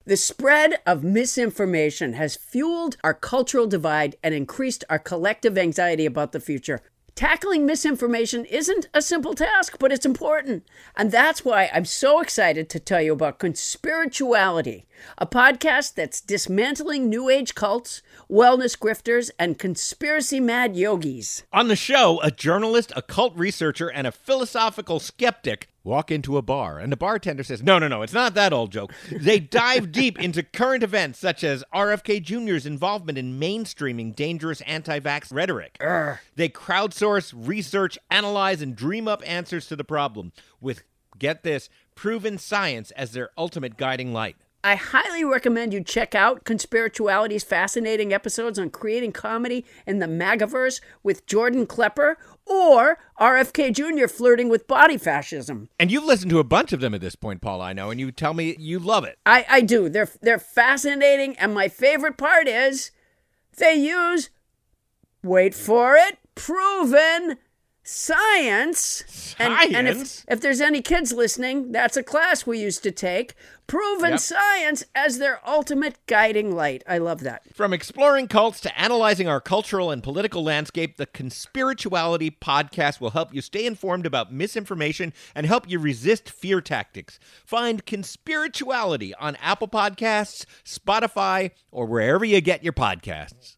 The spread of misinformation has fueled our cultural divide and increased our collective anxiety about the future. Tackling misinformation isn't a simple task, but it's important. And that's why I'm so excited to tell you about Conspirituality, a podcast that's dismantling New Age cults, wellness grifters, and conspiracy-mad yogis. On the show, a journalist, a cult researcher, and a philosophical skeptic walk into a bar, and the bartender says, no, it's not that old joke. They dive deep into current events such as RFK Jr.'s involvement in mainstreaming dangerous anti-vax rhetoric. They crowdsource, research, analyze, and dream up answers to the problem with, get this, proven science as their ultimate guiding light. I highly recommend you check out Conspirituality's fascinating episodes on creating comedy in the MAGAverse with Jordan Klepper or RFK Jr. flirting with body fascism. And you've listened to a bunch of them at this point, Paul, I know, and you tell me you love it. I do. They're fascinating, and my favorite part is they use, wait for it, proven science. And if there's any kids listening, that's a class we used to take. Proven science as their ultimate guiding light. I love that. From exploring cults to analyzing our cultural and political landscape, the Conspirituality podcast will help you stay informed about misinformation and help you resist fear tactics. Find Conspirituality on Apple Podcasts, Spotify, or wherever you get your podcasts.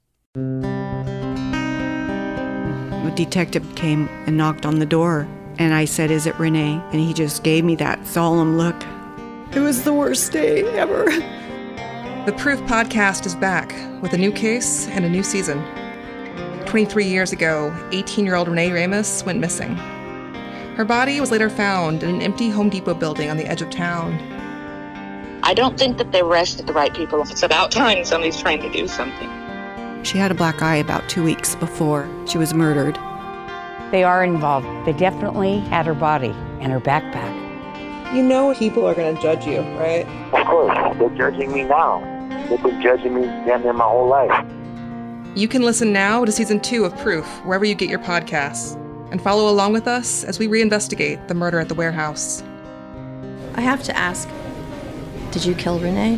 A detective came and knocked on the door, and I said, "Is it Renee?" And he just gave me that solemn look. It was the worst day ever. The Proof podcast is back with a new case and a new season. 23 years ago, 18-year-old Renee Ramos went missing. Her body was later found in an empty Home Depot building on the edge of town. I don't think that they arrested the right people. It's about time somebody's trying to do something. She had a black eye about 2 weeks before she was murdered. They are involved. They definitely had her body and her backpack. You know people are going to judge you, right? Of course. They're judging me now. They've been judging me damn near my whole life. You can listen now to Season 2 of Proof, wherever you get your podcasts, and follow along with us as we reinvestigate the murder at the warehouse. I have to ask, did you kill Renee?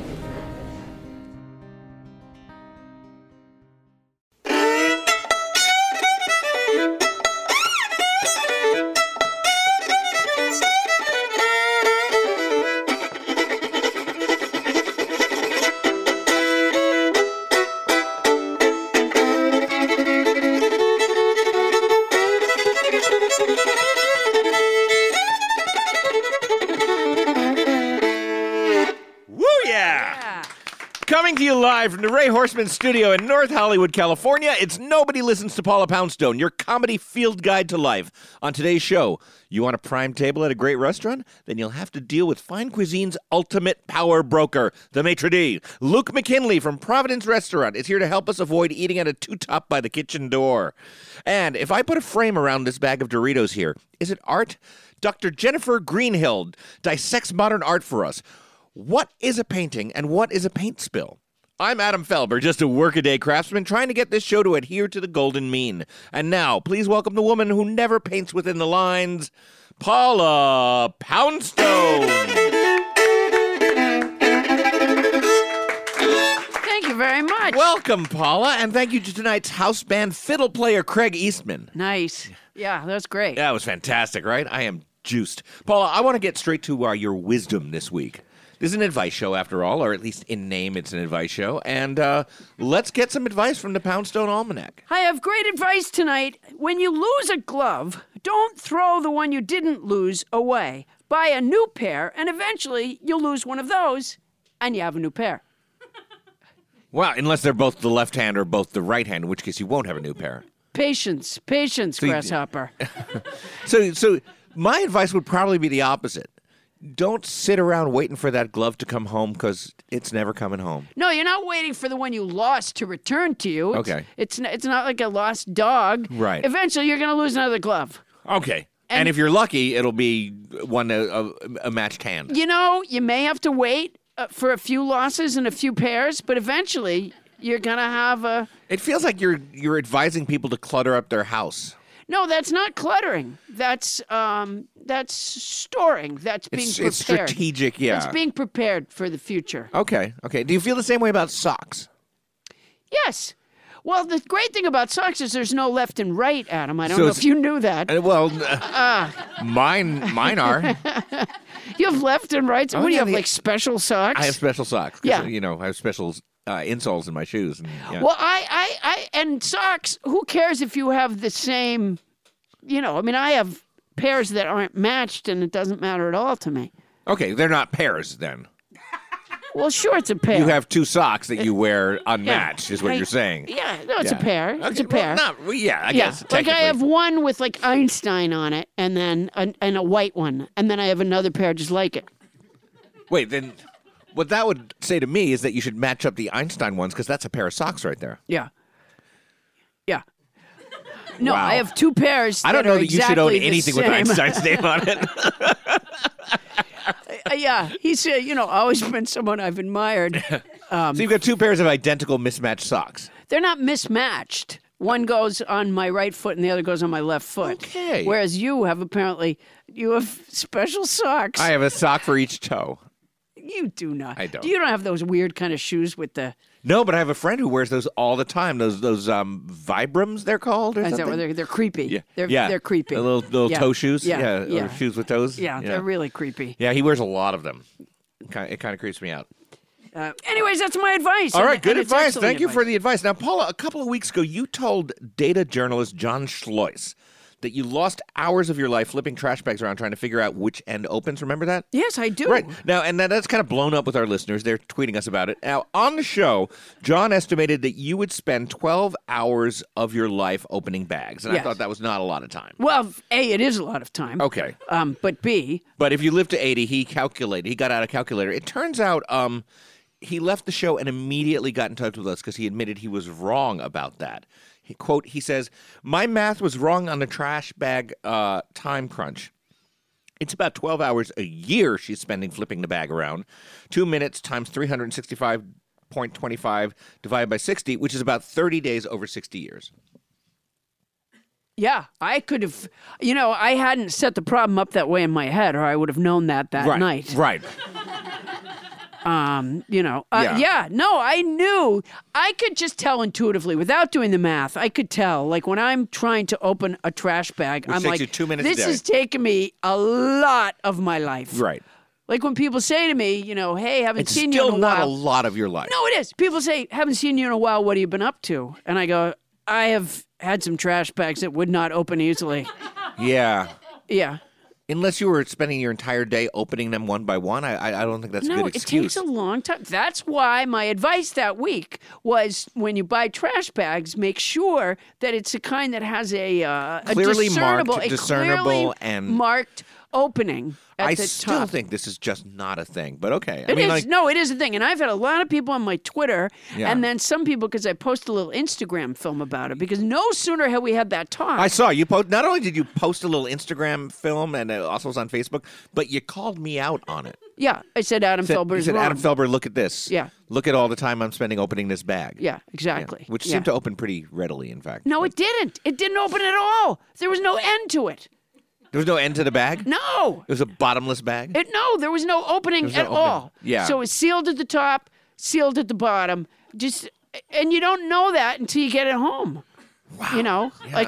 Coming to you live from the Ray Horseman studio in North Hollywood, California, it's Nobody Listens to Paula Poundstone, your comedy field guide to life. On today's show, you want a prime table at a great restaurant? Then you'll have to deal with fine cuisine's ultimate power broker, the maitre d'. Luke McKinley from Providence Restaurant is here to help us avoid eating at a two-top by the kitchen door. And if I put a frame around this bag of Doritos here, is it art? Dr. Jennifer Greenhild dissects modern art for us. What is a painting and what is a paint spill? I'm Adam Felber, just a workaday craftsman trying to get this show to adhere to the golden mean. And now, please welcome the woman who never paints within the lines, Paula Poundstone. Thank you very much. Welcome, Paula, and thank you to tonight's house band fiddle player, Craig Eastman. Nice. Yeah, that was great. That was fantastic, right? I am juiced. Paula, I want to get straight to your wisdom this week. This is an advice show, after all, or at least in name, it's an advice show. And let's get some advice from the Poundstone Almanac. I have great advice tonight. When you lose a glove, don't throw the one you didn't lose away. Buy a new pair, and eventually you'll lose one of those, and you have a new pair. Well, unless they're both the left hand or both the right hand, in which case you won't have a new pair. Patience, grasshopper. So my advice would probably be the opposite. Don't sit around waiting for that glove to come home because it's never coming home. No, you're not waiting for the one you lost to return to you. Okay. It's not like a lost dog. Right. Eventually, you're going to lose another glove. Okay. And if you're lucky, it'll be one a matched hand. You know, you may have to wait for a few losses and a few pairs, but eventually you're going to have a... It feels like you're advising people to clutter up their house. No, that's not cluttering. That's storing. That's being prepared. It's strategic, yeah. It's being prepared for the future. Okay. Do you feel the same way about socks? Yes. Well, the great thing about socks is there's no left and right, Adam. I don't So know it's- if you knew that. Mine are. You have left and right. So what do you have, like special socks? I have special socks. 'Cause, Yeah. I have special insoles in my shoes. And, yeah. Well, and socks, who cares if you have the same, I have pairs that aren't matched and it doesn't matter at all to me. Okay, they're not pairs then. Well, sure, it's a pair. You have two socks that you wear unmatched, is what you're saying. Yeah, no, it's a pair. Okay, It's a pair. I guess. Like technically. I have one with like Einstein on it, and then and a white one, and then I have another pair just like it. Wait, then what that would say to me is that you should match up the Einstein ones because that's a pair of socks right there. Yeah. Yeah. No, Wow. I have two pairs. I don't know that you should own exactly the anything with same. Einstein's name on it. Yeah, he's always been someone I've admired. So you've got two pairs of identical mismatched socks. They're not mismatched. One goes on my right foot and the other goes on my left foot. Okay. Whereas you have special socks. I have a sock for each toe. You do not. I don't. You don't have those weird kind of shoes with the. No, but I have a friend who wears those all the time. Those Vibrams, they're called, or Is that something. where they're creepy? Yeah. They're creepy. The little Yeah. toe shoes. Yeah. Or shoes with toes. Yeah, they're really creepy. Yeah, he wears a lot of them. It kind of creeps me out. Anyways, that's my advice. All right, good and it's advice. excellent Thank you advice. for the advice. Now, Paula, a couple of weeks ago, you told data journalist John Schlois that you lost hours of your life flipping trash bags around trying to figure out which end opens. Remember that? Yes, I do. Right. Now, and that's kind of blown up with our listeners. They're tweeting us about it. Now, on the show, John estimated that you would spend 12 hours of your life opening bags. And Yes. I thought that was not a lot of time. Well, A, it is a lot of time. Okay. But B, But if you live to 80, he got out a calculator. It turns out he left the show and immediately got in touch with us because he admitted he was wrong about that. He says, my math was wrong on the trash bag time crunch. It's about 12 hours a year she's spending flipping the bag around. 2 minutes times 365.25 divided by 60, which is about 30 days over 60 years. yeah, I could have, I hadn't set the problem up that way in my head, or I would have known that night. Right. Yeah, no, I knew. I could just tell intuitively without doing the math. I could tell, like when I'm trying to open a trash bag, Which I'm takes like, you 2 minutes a this day. is taking me a lot of my life. Right. Like when people say to me, hey, haven't It's seen you in still a not a while. lot of your life. No, it is. People say, haven't seen you in a while. What have you been up to? And I go, I have had some trash bags that would not open easily. Yeah. Yeah. Unless you were spending your entire day opening them one by one, I don't think that's a No, good it excuse. takes a long time. That's why my advice that week was when you buy trash bags, make sure that it's a kind that has a Clearly discernible, marked, a discernible, clearly and- marked opening at I the still top. think this is just not a thing, but okay. It is. No, it is a thing. And I've had a lot of people on my Twitter, Yeah. and then some people, because I post a little Instagram film about it, because no sooner had we had that talk. I saw you post. Not only did you post a little Instagram film, and it also was on Facebook, but you called me out on it. Yeah, I said Adam You Felber's said, wrong. Adam Felber, look at this. Yeah. Look at all the time I'm spending opening this bag. Yeah, exactly. Which Yeah. seemed to open pretty readily, in fact. No, But it didn't. It didn't open at all. There was no end to it. there was no end to the bag? No. It was a bottomless bag? No, there was no opening There's no at opening. all. Yeah. So it's sealed at the top, sealed at the bottom. And you don't know that until you get it home. Wow. Like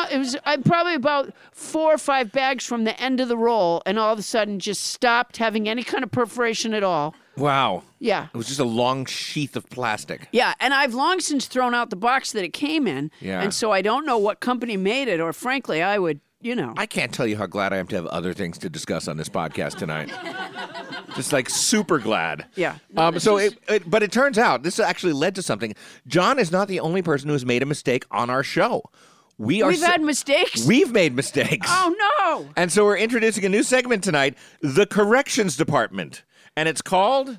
I'm probably about 4 or 5 bags from the end of the roll, and all of a sudden just stopped having any kind of perforation at all. Wow. Yeah. It was just a long sheath of plastic. Yeah, and I've long since thrown out the box that it came in. Yeah. And so I don't know what company made it, or frankly, I would, I can't tell you how glad I am to have other things to discuss on this podcast tonight. Just like super glad. Yeah. But it turns out this actually led to something. John is not the only person who has made a mistake on our show. We've had mistakes? We've made mistakes. Oh, no. And so we're introducing a new segment tonight, the Corrections Department. And it's called...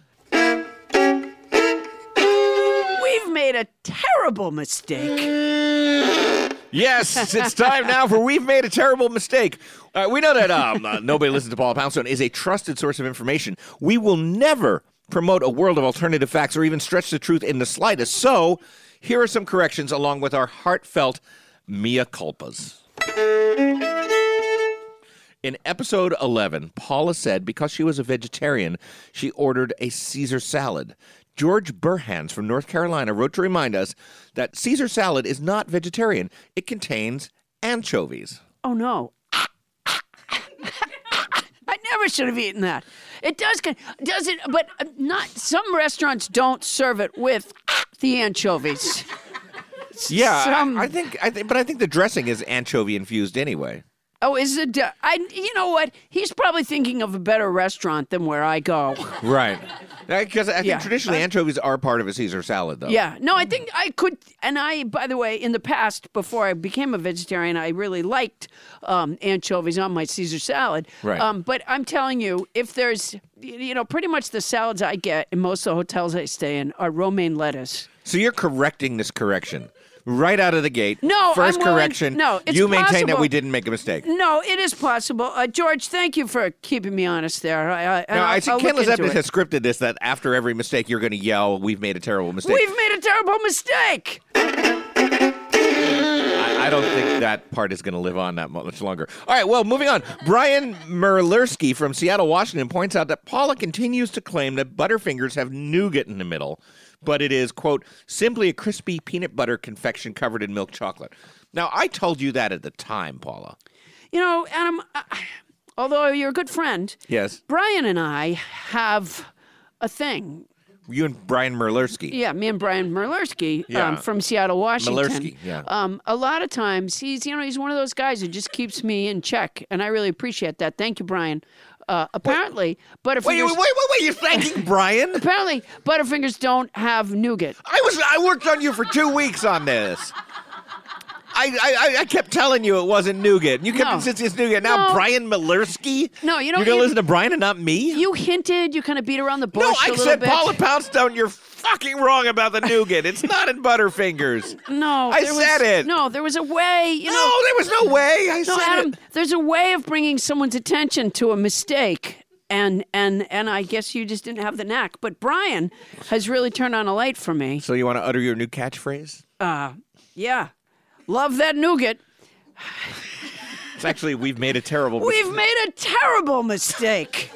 We've made a terrible mistake. Yes, it's time now for We've Made a Terrible Mistake. We know that Nobody Listens to Paula Poundstone is a trusted source of information. We will never promote a world of alternative facts or even stretch the truth in the slightest. So here are some corrections along with our heartfelt mea culpas. In episode 11, Paula said because she was a vegetarian, she ordered a Caesar salad. George Burhans from North Carolina wrote to remind us that Caesar salad is not vegetarian. It contains anchovies. Oh, no. I never should have eaten that. It does it? But not. Some restaurants don't serve it with the anchovies. Yeah, I think, but I think the dressing is anchovy infused anyway. Oh, is it? You know what? He's probably thinking of a better restaurant than where I go. Right. Because I think traditionally anchovies are part of a Caesar salad, though. Yeah. No, I think I could. And by the way, in the past, before I became a vegetarian, I really liked anchovies on my Caesar salad. Right. But I'm telling you, if there's, pretty much the salads I get in most of the hotels I stay in are romaine lettuce. So you're correcting this correction. Right out of the gate. No, first I'm willing, correction. No, it's you maintain that possible. we didn't make a mistake. No, it is possible. George, thank you for keeping me honest there. I see Ken Lizepis has scripted this that after every mistake you're going to yell, "We've made a terrible mistake." We've made a terrible mistake. I don't think that part is going to live on that much longer. All right, well, moving on. Brian Merlersky from Seattle, Washington points out that Paula continues to claim that Butterfingers have nougat in the middle, but it is, quote, simply a crispy peanut butter confection covered in milk chocolate. Now, I told you that at the time, Paula. Adam, although you're a good friend, yes, Brian and I have a thing. You and Brian Merlersky. Yeah, me and Brian Merlersky from Seattle, Washington. Merlersky, yeah. A lot of times, he's one of those guys who just keeps me in check, and I really appreciate that. Thank you, Brian. Apparently, Butterfingers... Wait, you're thanking Brian? Apparently, Butterfingers don't have nougat. I worked on you for 2 weeks on this. I kept telling you it wasn't nougat. You kept insisting it's nougat. Now Brian Merlersky? No, you're going to listen to Brian and not me? You hinted. You kind of beat around the bush a little bit. No, I said Paula Poundstone, you're fucking wrong about the nougat. It's not in Butterfingers. No. I said it. No, there was a way. There was no way. I said Adam, it. There's a way of bringing someone's attention to a mistake. And I guess you just didn't have the knack. But Brian has really turned on a light for me. So you want to utter your new catchphrase? Yeah. Love that nougat. It's actually, we've made a terrible mistake. We've made a terrible mistake.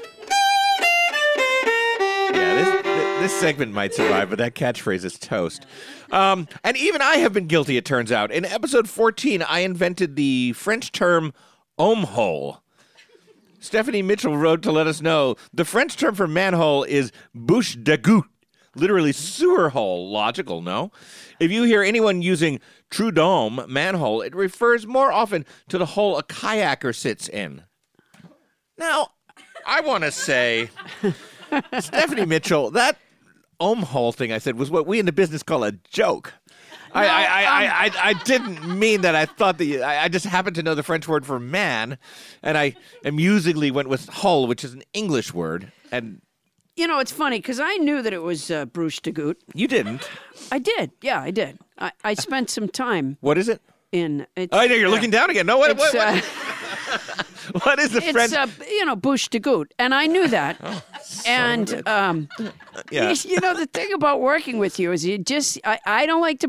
Yeah, this segment might survive, but that catchphrase is toast. And even I have been guilty, it turns out. In episode 14, I invented the French term homme-hole. Stephanie Mitchell wrote to let us know the French term for manhole is bouche de goutte, literally sewer hole. Logical, no? If you hear anyone using trou d'homme, manhole, it refers more often to the hole a kayaker sits in. Now, I want to say, Stephanie Mitchell, that hole thing I said was what we in the business call a joke. No, I didn't mean that. I thought that I just happened to know the French word for man, and I amusingly went with hole, which is an English word. And it's funny because I knew that it was Bruce de Goutte. You didn't. I did. Yeah, I did. I spent some time. What is it? Oh, you're looking down again. No, what? What is the French? It's bouche de goutte, and I knew that. And yeah. The thing about working with you is I don't like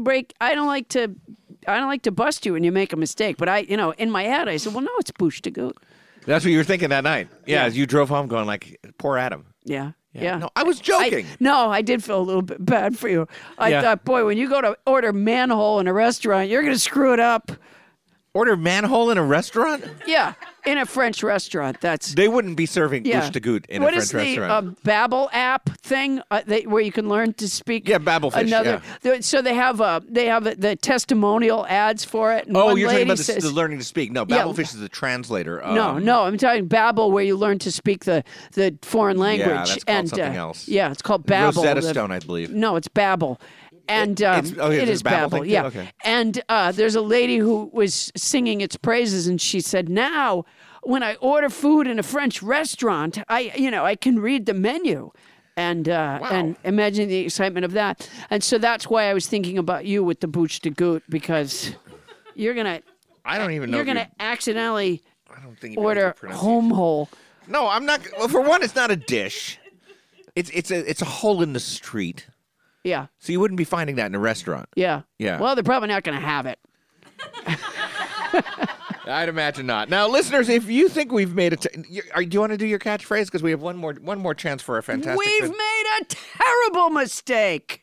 to bust you when you make a mistake. But in my head I said, well, no, it's bouche de goutte. That's what you were thinking that night. Yeah, as you drove home, going like, poor Adam. Yeah. No, I was joking. I did feel a little bit bad for you. I thought, boy, when you go to order manhole in a restaurant, you're going to screw it up. Order manhole in a restaurant? Yeah, in a French restaurant. They wouldn't be serving bouche de goutte in a French restaurant. What is the Babbel app thing where you can learn to speak? Yeah, Babbelfish. So they have the testimonial ads for it. And you're talking about the learning to speak. No, Babbelfish is the translator. No, I'm talking Babbel, where you learn to speak the foreign language. Yeah, that's called something else. Yeah, it's called Babbel. Rosetta Stone, I believe. No, it's Babbel. And it is Babbel, yeah. Okay. And there's a lady who was singing its praises, and she said, now, when I order food in a French restaurant, I can read the menu. And and imagine the excitement of that. And so that's why I was thinking about you with the bouche de goutte, because you're going to... I don't even know. You're going to accidentally order home hole. No, I'm not... Well, for one, it's not a dish. It's a hole in the street. Yeah. So you wouldn't be finding that in a restaurant. Yeah. Yeah. Well, they're probably not going to have it. I'd imagine not. Now, listeners, if you think we've made it, do you want to do your catchphrase? Because we have one more chance for a fantastic. We've made a terrible mistake.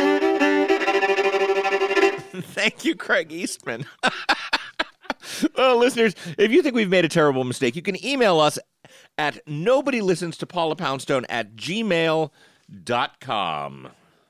Thank you, Craig Eastman. Well, listeners, if you think we've made a terrible mistake, you can email us at nobodylistenstopaulapoundstone@gmail.com.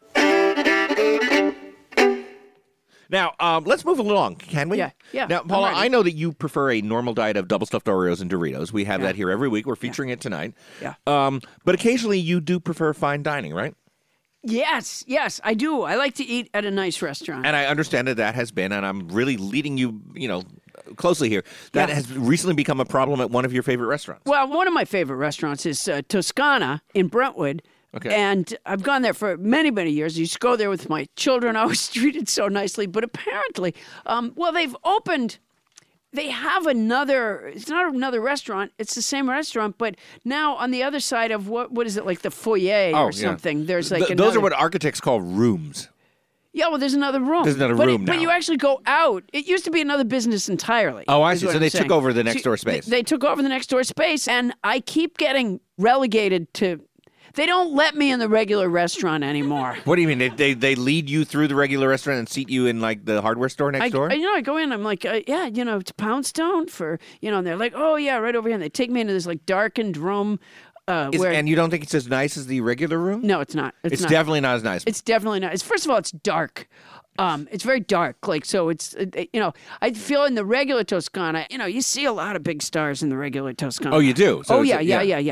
Now, let's move along, can we? Yeah. Now, Paula, I know that you prefer a normal diet of double stuffed Oreos and Doritos. We have that here every week. We're featuring it tonight. Yeah. But occasionally you do prefer fine dining, right? Yes, I do. I like to eat at a nice restaurant. And I understand that has been, and I'm really leading you, closely here, that has recently become a problem at one of your favorite restaurants. Well, one of my favorite restaurants is Toscana in Brentwood. Okay. And I've gone there for many, many years. I used to go there with my children. I was treated so nicely. But apparently, they've opened... They have it's not another restaurant, it's the same restaurant, but now on the other side of what is it, like the foyer or something, there's like those are what architects call rooms. Yeah, well, there's another room. There's another room now. But you actually go out. It used to be another business entirely. Oh, I see. So they took over the next door space. They took over the next door space, and I keep getting relegated to... They don't let me in the regular restaurant anymore. What do you mean? They lead you through the regular restaurant and seat you in like the hardware store next door? I go in. I'm like, it's Poundstone for, and they're like, oh yeah, right over here. And they take me into this like darkened room. And you don't think it's as nice as the regular room? No, it's not. It's definitely not as nice. It's definitely not. First of all, it's dark. It's very dark. Like, so it's, I feel in the regular Toscana, you see a lot of big stars in the regular Toscana. Oh, you do? So yeah.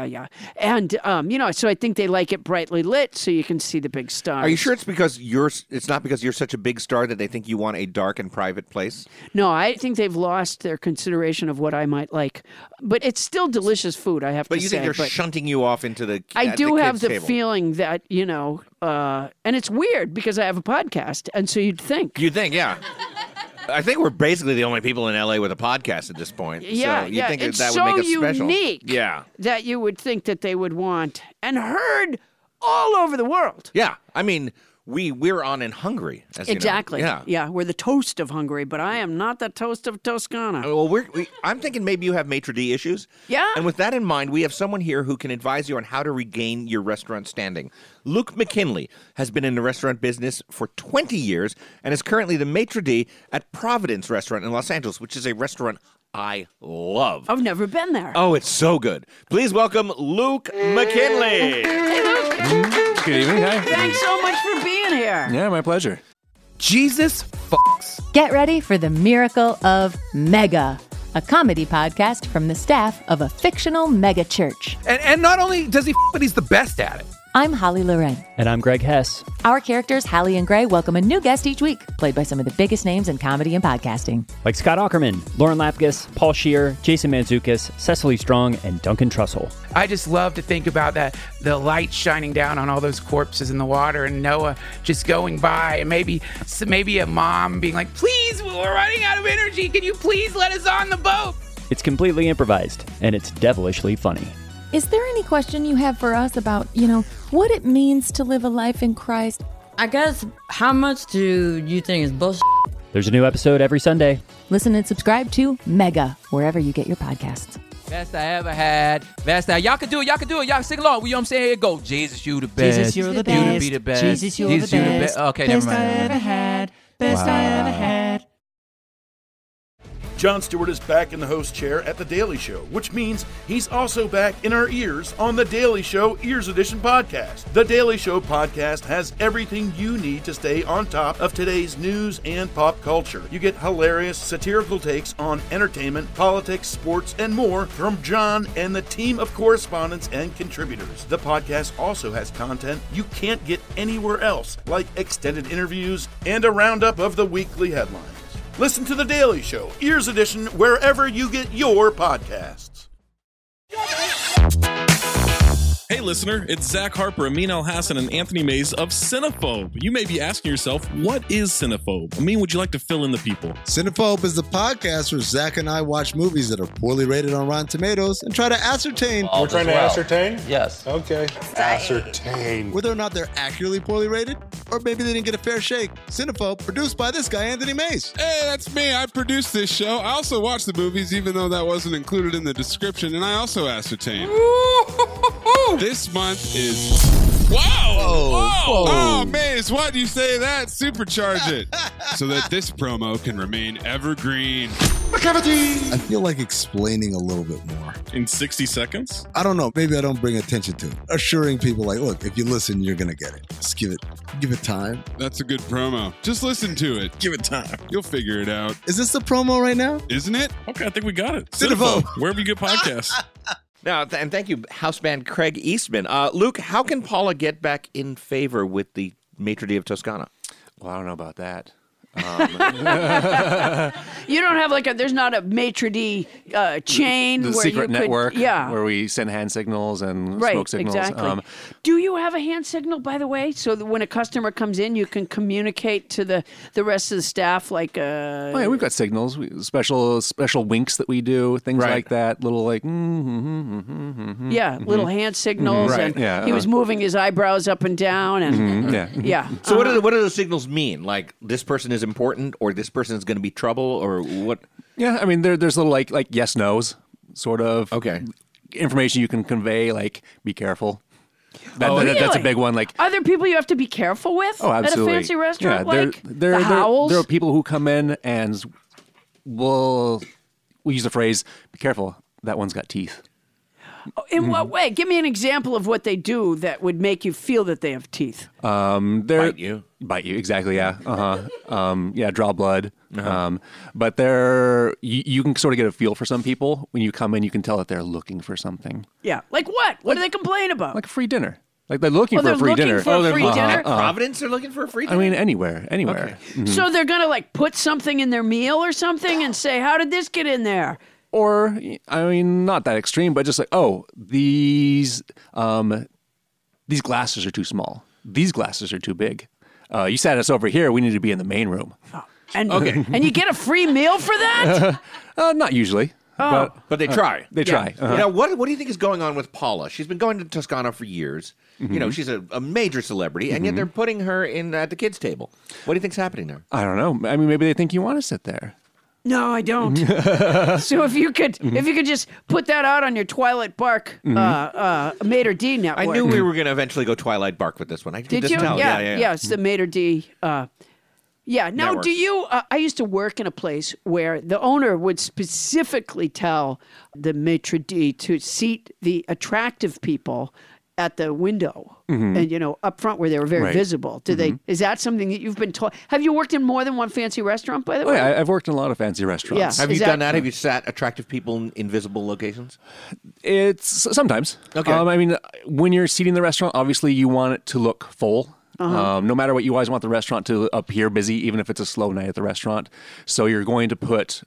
And, so I think they like it brightly lit so you can see the big stars. Are you sure it's not because you're such a big star that they think you want a dark and private place? No, I think they've lost their consideration of what I might like. But it's still delicious food, I have to say. But you think they're shunting you off into the I do have the table. feeling that, and it's weird because I have a podcast, and so you'd think. Yeah. I think we're basically the only people in LA with a podcast at this point. Yeah, so you think it's that so would make us special. unique that you would think that they would want and heard all over the world. Yeah, I mean, we're on in Hungary, as exactly. You know. Yeah, we're the toast of Hungary, but I am not the toast of Toscana. Well, I'm thinking maybe you have maitre d' issues. Yeah. And with that in mind, we have someone here who can advise you on how to regain your restaurant standing. Luke McKinley has been in the restaurant business for 20 years and is currently the maitre d' at Providence Restaurant in Los Angeles, which is a restaurant I love. I've never been there. Oh, it's so good. Please welcome Luke McKinley. Hey, Luke. Good evening. Hi. Thanks so much for being here. Yeah, my pleasure. Jesus fucks. Get ready for the miracle of Mega, a comedy podcast from the staff of a fictional mega church. And not only does he but he's the best at it. I'm Holly Loren. And I'm Greg Hess. Our characters, Hallie and Gray, welcome a new guest each week, played by some of the biggest names in comedy and podcasting. Like Scott Aukerman, Lauren Lapkus, Paul Scheer, Jason Mantzoukas, Cecily Strong, and Duncan Trussell. I just love to think about that, the light shining down on all those corpses in the water and Noah just going by and maybe a mom being like, please, we're running out of energy. Can you please let us on the boat? It's completely improvised, and it's devilishly funny. Is there any question you have for us about, what it means to live a life in Christ? I guess, how much do you think is bullshit? There's a new episode every Sunday. Listen and subscribe to Mega, wherever you get your podcasts. Best I ever had. Y'all can do it. Y'all sing along. You know what I'm saying? Here it go. Jesus, you the best. Jesus, you're the best. You to be the best. Jesus, you're the best. Okay, best never mind. I ever had. Best I ever had. Jon Stewart is back in the host chair at The Daily Show, which means he's also back in our ears on The Daily Show Ears Edition podcast. The Daily Show podcast has everything you need to stay on top of today's news and pop culture. You get hilarious, satirical takes on entertainment, politics, sports, and more from Jon and the team of correspondents and contributors. The podcast also has content you can't get anywhere else, like extended interviews and a roundup of the weekly headlines. Listen to The Daily Show, Ears Edition, wherever you get your podcasts. Hey listener, it's Zach Harper, Amin Al-Hassan, and Anthony Mays of Cinephobe. You may be asking yourself, what is Cinephobe? Amin, would you like to fill in the people? Cinephobe is the podcast where Zach and I watch movies that are poorly rated on Rotten Tomatoes and try to ascertain... We're trying to ascertain? Yes. Okay. Ascertain. Whether or not they're accurately poorly rated Or maybe they didn't get a fair shake. Cinephobe, produced by this guy, Anthony Mays. Hey, that's me. I produced this show. I also watched the movies, even though that wasn't included in the description, and I also ascertained. This month is... Whoa! Whoa! Oh, Maze, why'd you say that? Supercharge it. So that this promo can remain evergreen. I feel like explaining a little bit more. In 60 seconds? I don't know. Maybe I don't bring attention to it. Assuring people like, look, if you listen, you're going to get it. Just give it time. That's a good promo. Just listen to it. Give it time. You'll figure it out. Is this the promo right now? Isn't it? Okay, I think we got it. Cinephobe. Wherever you get podcasts. Now, and thank you, house band Craig Eastman. Luke, how can Paula get back in favor with the maitre d' of Toscana? Well, I don't know about that. You don't have there's not a maitre d' chain the where secret you could, network where we send hand signals and smoke signals. Exactly. Do you have a hand signal, by the way, so that when a customer comes in, you can communicate to the rest of the staff? Oh yeah, we've got signals, special winks that we do, things like that, little little hand signals, and he was moving his eyebrows up and down, and So what do those signals mean? Like this person is important, or this person is going to be trouble, or what? Yeah, I mean, there's little like yes nos sort of information you can convey, like be careful. That's a big one. Like, are there people you have to be careful with? Oh, absolutely. At a fancy restaurant, there are people who come in and we use the phrase, "Be careful, that one's got teeth." In what way? Give me an example of what they do that would make you feel that they have teeth. Bite you. Bite you, exactly, yeah. Draw blood. But you can sort of get a feel for some people. When you come in, you can tell that they're looking for something. Yeah, like what? What do they complain about? Like a free dinner. Like they're looking for a free dinner. Dinner? Providence, they're looking for a free dinner? I mean, anywhere. Okay. Mm-hmm. So they're going to put something in their meal or something and say, how did this get in there? Or, I mean, not that extreme, but just like, these glasses are too small. These glasses are too big. You sat us over here. We need to be in the main room. And you get a free meal for that? Not usually. But they try. They try. Now, what do you think is going on with Paula? She's been going to Toscana for years. Mm-hmm. You know, she's a major celebrity, and yet they're putting her in at the kids' table. What do you think's happening there? I don't know. I mean, maybe they think you want to sit there. No, I don't. So if you could just put that out on your Twilight Bark maitre d' network. I knew we were going to eventually go Twilight Bark with this one. I Did just you? tell. Yeah, it's the maitre d'. Now, network. do you? I used to work in a place where the owner would specifically tell the maitre d' to seat the attractive people at the window, and up front where they were very visible. Do they? Is that something that you've been taught? Have you worked in more than one fancy restaurant, by the way? Yeah, I've worked in a lot of fancy restaurants. Yeah. Have you done that? Have you sat attractive people in invisible locations? It's sometimes. Okay. I mean, when you're seating the restaurant, obviously you want it to look full. No matter what, you always want the restaurant to appear busy, even if it's a slow night at the restaurant. So you're going to put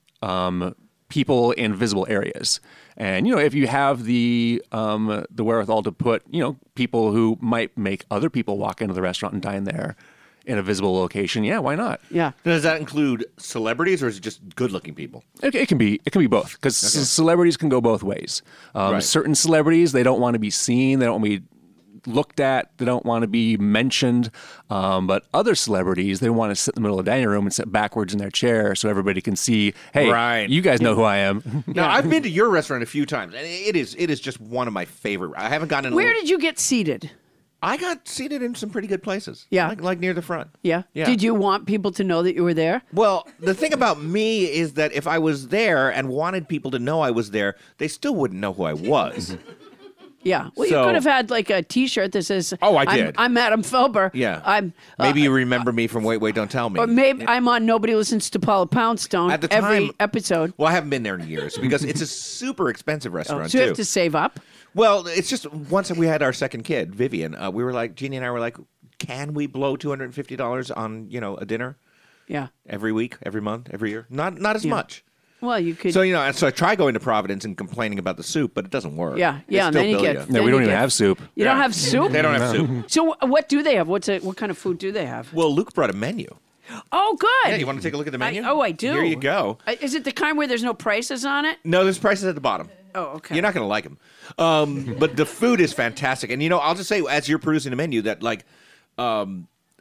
people in visible areas. And, if you have the wherewithal to put, people who might make other people walk into the restaurant and dine there in a visible location, why not? Yeah. Does that include celebrities, or is it just good-looking people? It can be both, because celebrities can go both ways. Certain celebrities, they don't want to be seen, they don't want to be looked at, they don't want to be mentioned, but other celebrities, they want to sit in the middle of the dining room and sit backwards in their chair so everybody can see, hey, you guys know who I am. Now, I've been to your restaurant a few times, and it is just one of my favorite. I haven't gotten in. Where did you get seated? I got seated in some pretty good places. Yeah. Like near the front. Yeah. Did you want people to know that you were there? Well, the thing about me is that if I was there and wanted people to know I was there, they still wouldn't know who I was. Yeah. Well, you could have had like a T-shirt that says, "Oh, I did. I'm Adam Felber." Yeah. Maybe you remember me from Wait, Don't Tell Me. Or maybe I'm on Nobody Listens to Paula Poundstone at the every time, episode. Well, I haven't been there in years because it's a super expensive restaurant, so you have to save up? Well, it's just once we had our second kid, Vivian, we were like, Jeannie and I were like, can we blow $250 on, a dinner? Yeah. Every week, every month, every year? Not as much. Well, you could. So, so I try going to Providence and complaining about the soup, but it doesn't work. Yeah, and then you get. No, we don't even have soup. You don't have soup? They don't have soup. So what do they have? What kind of food do they have? Well, Luke brought a menu. Oh, good. Yeah, you want to take a look at the menu? I do. Here you go. Is it the kind where there's no prices on it? No, there's prices at the bottom. Oh, okay. You're not going to like them. But the food is fantastic. And, I'll just say, as you're producing the menu, that,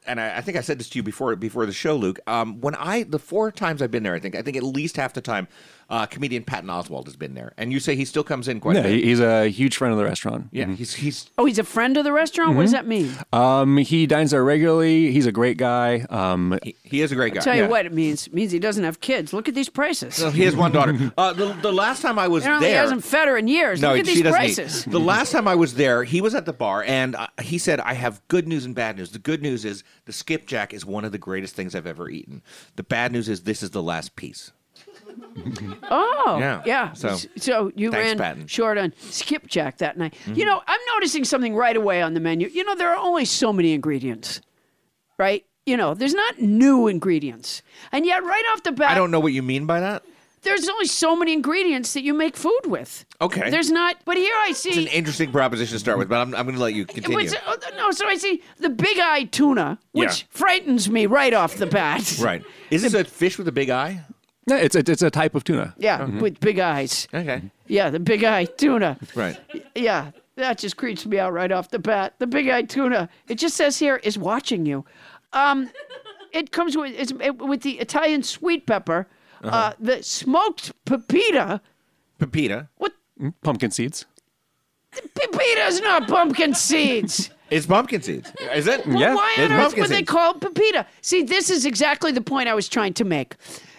and I think I said this to you before the show, Luke. The 4 times I've been there, I think at least half the time, comedian Patton Oswalt has been there, and you say he still comes in quite a bit. He's a huge friend of the restaurant. Yeah, he's he's a friend of the restaurant. What does that mean? He dines there regularly. He's a great guy. He is a great guy. I'll tell you what it means. It means he doesn't have kids. Look at these prices. So he has one daughter. The last time I was there, he hasn't fed her in years. Look at these prices. The last time I was there, he was at the bar, and he said, "I have good news and bad news. The good news is the skipjack is one of the greatest things I've ever eaten. The bad news is this is the last piece." Oh, yeah. So you ran Patton. short on skipjack that night. You know, I'm noticing something right away on the menu. You know, there are only so many ingredients, right? You know, there's not new ingredients. And yet right off the bat... I don't know what you mean by that. There's only so many ingredients that you make food with. Okay. There's not... But here I see... It's an interesting proposition to start with, but I'm going to let you continue. So I see the big-eye tuna, which frightens me right off the bat. Right. Is this a fish with a big eye? No, it's a type of tuna. Yeah, with big eyes. Okay. Yeah, the big-eye tuna. Right. Yeah, that just creeps me out right off the bat. The big-eye tuna. It just says here, is watching you. It comes with the Italian sweet pepper, the smoked pepita. Pepita? What? Pumpkin seeds. Pepita's not pumpkin seeds. It's pumpkin seeds. Is it? Well, Yeah. why on earth would they call it pepita? See, this is exactly the point I was trying to make.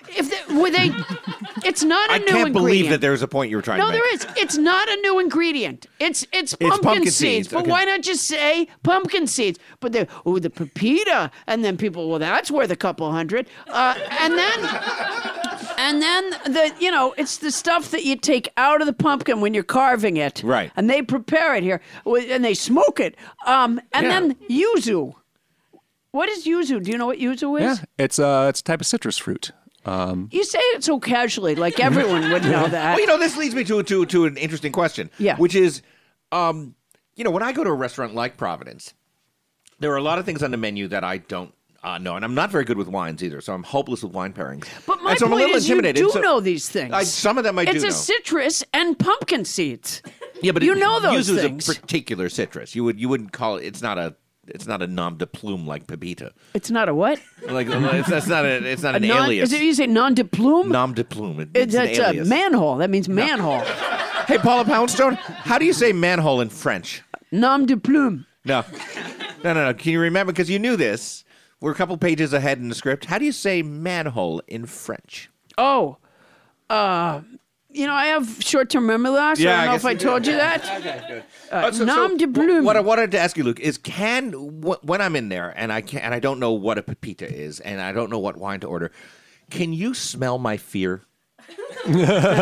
It's not a new ingredient. I can't believe that there's a point you were trying to make. No, there is. It's not a new ingredient. It's pumpkin seeds. But okay. why not just say pumpkin seeds? But the pepita, and then people, well, that's worth a couple hundred. And then it's the stuff that you take out of the pumpkin when you're carving it. Right. And they prepare it here, and they smoke it. Then yuzu. What is yuzu? Do you know what yuzu is? Yeah, it's a type of citrus fruit. You say it so casually, like everyone would know that. Well, this leads me to an interesting question. Yeah. Which is, when I go to a restaurant like Providence, there are a lot of things on the menu that I don't know, and I'm not very good with wines either, so I'm hopeless with wine pairings. But my and so I'm a point little is, you intimidated. do know these things. Some of them I do know. It's a citrus and pumpkin seeds. Yeah, but you know those yuzu things. is a particular citrus. You wouldn't call it. It's not a nom de plume like pepita. It's not a what? Like it's not an alias. Is it you say nom de plume? Nom de plume. It's an a alias. manhole. That means manhole. Hey, Paula Poundstone, how do you say manhole in French? Nom de plume. No. Can you remember? Because you knew this. We're a couple pages ahead in the script. How do you say manhole in French? Oh, I have short-term memory loss. I don't know if I told you that. Okay, good. Nom de plume. What I wanted to ask you, Luke, is when I'm in there and I don't know what a pepita is and I don't know what wine to order, can you smell my fear? You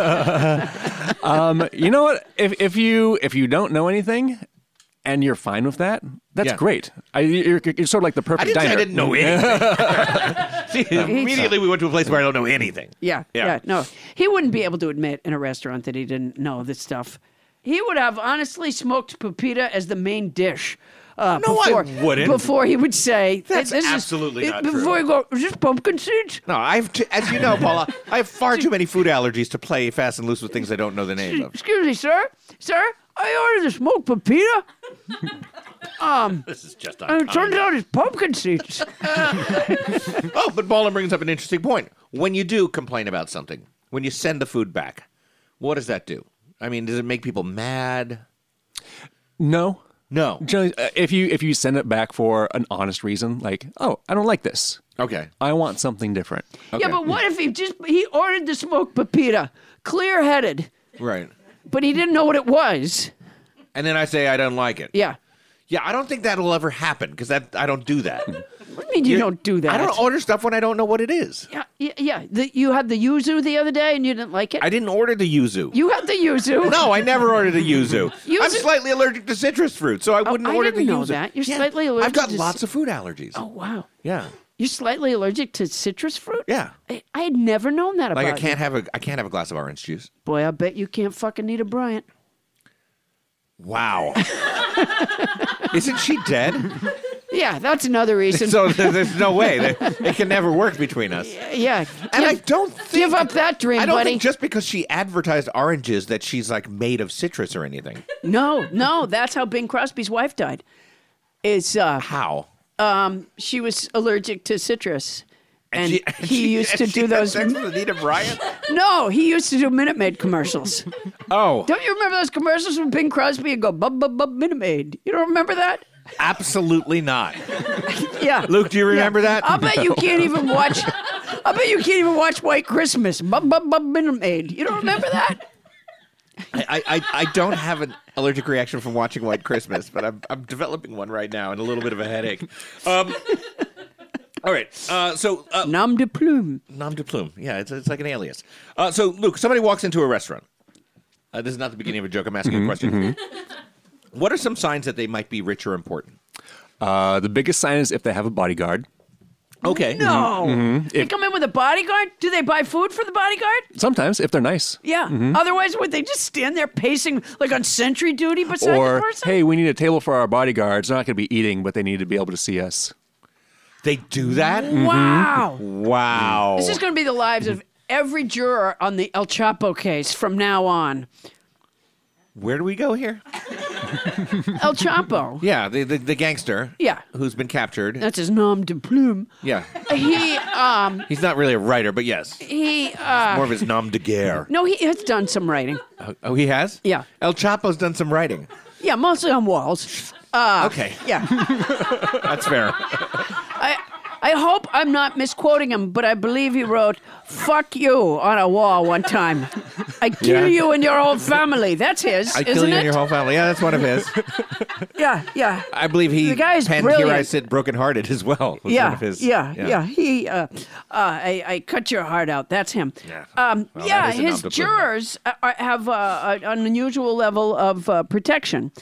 know what? If you don't know anything and you're fine with that, that's great. You're sort of like the perfect diner. I didn't know anything. See, immediately we went to a place where I don't know anything. Yeah. No, he wouldn't be able to admit in a restaurant that he didn't know this stuff. He would have honestly smoked pepita as the main dish. I wouldn't. Before he would say, "That's absolutely not true." Before he go, is this pumpkin seeds? No, as you know, Paula, I have far too many food allergies to play fast and loose with things I don't know the name of. Excuse me, sir. I ordered a smoked pepita. This is just uncommon. And it turns out it's pumpkin seeds. But Paula brings up an interesting point. When you do complain about something, when you send the food back, what does that do? I mean, does it make people mad? No. Generally, if you send it back for an honest reason, like, oh, I don't like this. Okay. I want something different. Okay. Yeah, but what if he ordered the smoked pepita, clear-headed, right? But he didn't know what it was. And then I say I don't like it. Yeah. Yeah, I don't think that'll ever happen because I don't do that. What do you mean you don't do that? I don't order stuff when I don't know what it is. Yeah. You had the yuzu the other day and you didn't like it? I didn't order the yuzu. You had the yuzu? No, I never ordered the yuzu. I'm slightly allergic to citrus fruit, so I wouldn't order the yuzu. I didn't know that. You're slightly allergic I've got lots of food allergies. Oh, wow. Yeah. You're slightly allergic to citrus fruit? Yeah. I had never known that about you. I can't have a glass of orange juice. Boy, I bet you can't fucking Nita Bryant. Wow. Isn't she dead? Yeah, that's another reason. So there's no way. It can never work between us. Yeah. And I don't think... Give up that dream, buddy. I don't think just because she advertised oranges that she's like made of citrus or anything. No. That's how Bing Crosby's wife died. It's how? she was allergic to citrus. And she he used to do those. Sex with Anita Bryant? No, he used to do Minute Maid commercials. Oh. Don't you remember those commercials with Bing Crosby and go, bub, bub, bub, Minute Maid? You don't remember that? Absolutely not. Yeah. Luke, do you remember that? I'll bet you can't even watch. White Christmas. Bub, bub, bub, Minute Maid. You don't remember that? I don't have an allergic reaction from watching White Christmas, but I'm developing one right now and a little bit of a headache. All right, so... nom de plume. Nom de plume. Yeah, it's like an alias. So, Luke, somebody walks into a restaurant. This is not the beginning of a joke. I'm asking a question. What are some signs that they might be rich or important? The biggest sign is if they have a bodyguard. Okay. No. They come in with a bodyguard? Do they buy food for the bodyguard? Sometimes, if they're nice. Yeah. Otherwise, would they just stand there pacing like on sentry duty beside Or, the person? hey, we need a table for our bodyguards. They're not going to be eating, but they need to be able to see us. They do that? Wow. Wow. This is going to be the lives of every juror on the El Chapo case from now on. Where do we go here? El Chapo. Yeah, the gangster. Yeah. Who's been captured. That's his nom de plume. Yeah. He's not really a writer, but yes. It's more of his nom de guerre. No, he has done some writing. Oh, he has? Yeah. El Chapo's done some writing. Yeah, mostly on walls. Okay. Yeah. That's fair. I hope I'm not misquoting him, but I believe he wrote, "Fuck you" on a wall one time. I kill you and your whole family. That's his, I isn't kill you it? and your whole family. Yeah, that's one of his. Yeah. I believe he The guy's penned brilliant. Here I Sit Brokenhearted as well. Was one of his. Yeah. He, I cut your heart out. That's him. Yeah. Well, that is a his nom de plume. jurors have an unusual level of protection.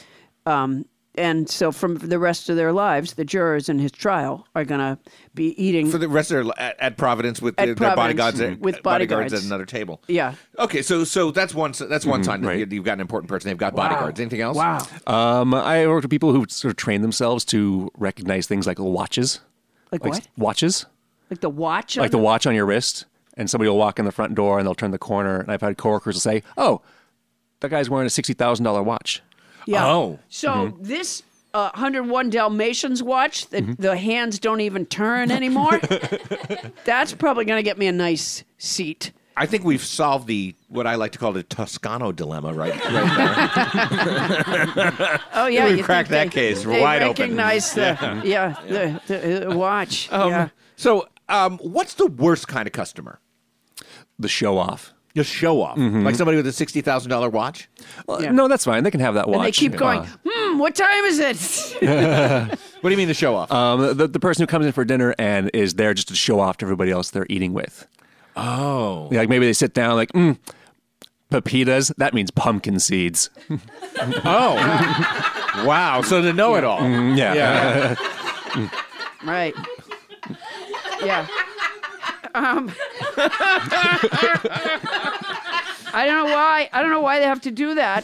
And so from the rest of their lives, the jurors in his trial are going to be eating... For the rest of their at Providence with their bodyguards at another table. Yeah. Okay, so that's one sign that you've got an important person. They've got bodyguards. Anything else? Wow. I worked with people who sort of train themselves to recognize things like watches. Like what? Watches. Like the watch? Like the watch on your wrist. And somebody will walk in the front door and they'll turn the corner. And I've had coworkers will say, "Oh, that guy's wearing a $60,000 watch." Yeah. Oh. So this 101 Dalmatians watch, the hands don't even turn anymore, that's probably going to get me a nice seat. I think we've solved what I like to call the Toscano dilemma right there. Oh, yeah. We've cracked that case. We're wide open. Recognize the watch. So what's the worst kind of customer? The show-off. Just show off. Like somebody with a $60,000 watch? Well, no, that's fine. They can have that watch. And they keep going, what time is it? What do you mean the show off? The person who comes in for dinner and is there just to show off to everybody else they're eating with. Oh. Yeah, like maybe they sit down like, pepitas, that means pumpkin seeds. Oh. Wow. So the know-it-all. Yeah. Right. Yeah. I don't know why they have to do that.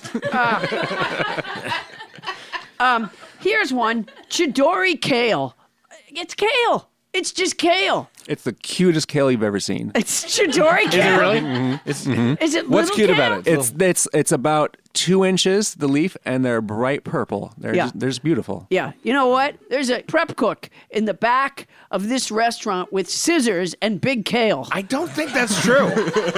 Here's one. Chidori kale. It's kale. It's just kale. It's the cutest kale you've ever seen. It's Chidori kale. Is it really? Is it What's little cute kale? about it? It's about 2 inches, the leaf, and they're bright purple. They're just beautiful. Yeah. You know what? There's a prep cook in the back of this restaurant with scissors and big kale. I don't think that's true.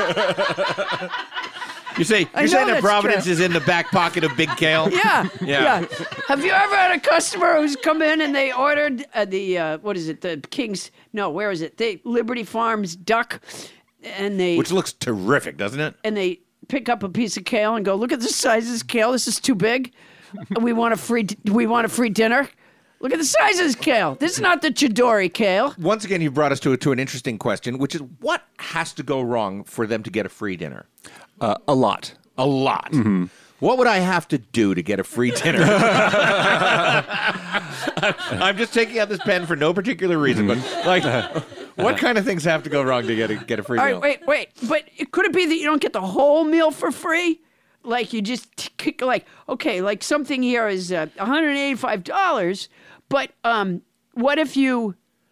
You're saying that Providence is in the back pocket of big kale? Yeah. Yeah. Have you ever had a customer who's come in and they ordered the King's, no, where is it? The Liberty Farms duck, and Which looks terrific, doesn't it? And they pick up a piece of kale and go, "Look at the size of this kale. This is too big. We want a free dinner. Look at the size of this kale. This is not the Chidori kale." Once again, you brought us to an interesting question, which is what has to go wrong for them to get a free dinner? A lot. A lot. Mm-hmm. What would I have to do to get a free dinner? I'm just taking out this pen for no particular reason, but what kind of things have to go wrong to get a free meal? All right, wait. But could it be that you don't get the whole meal for free? Like you just like something here is $185, but what if you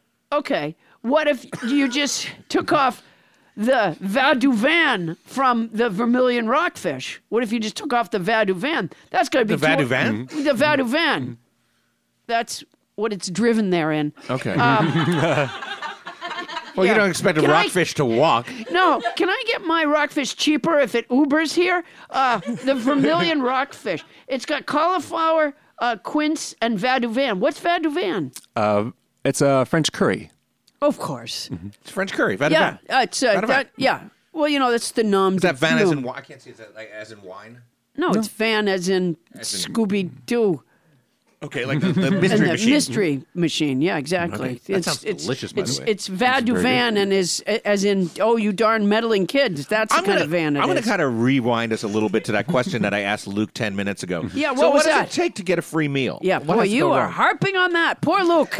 just took off the va du vin from the Vermilion Rockfish? What if you just took off the va du vin? That's going to be the va du vin? The va du vin. That's what it's driven there in. Okay. Well, you don't expect a rockfish to walk. No, can I get my rockfish cheaper if it Ubers here? The Vermilion rockfish. It's got cauliflower, quince, and Vadouvan. What's Vadouvan? It's a French curry. Of course. It's French curry. Vadouvan. Yeah, it's Well, that's the nom. Is that Van as in wine? I can't see. Is that like as in wine? No, it's Van as in Scooby Doo. Okay, like the mystery machine. Mystery machine, yeah, exactly. Okay. That sounds delicious, by the way. It's Vadouvan and is as in, oh, you darn meddling kids. That's the kind of van it is. I'm going to kind of rewind us a little bit to that question that I asked Luke 10 minutes ago. Yeah, what was does that? it take to get a free meal? Yeah, boy, you are harping on that. Poor Luke.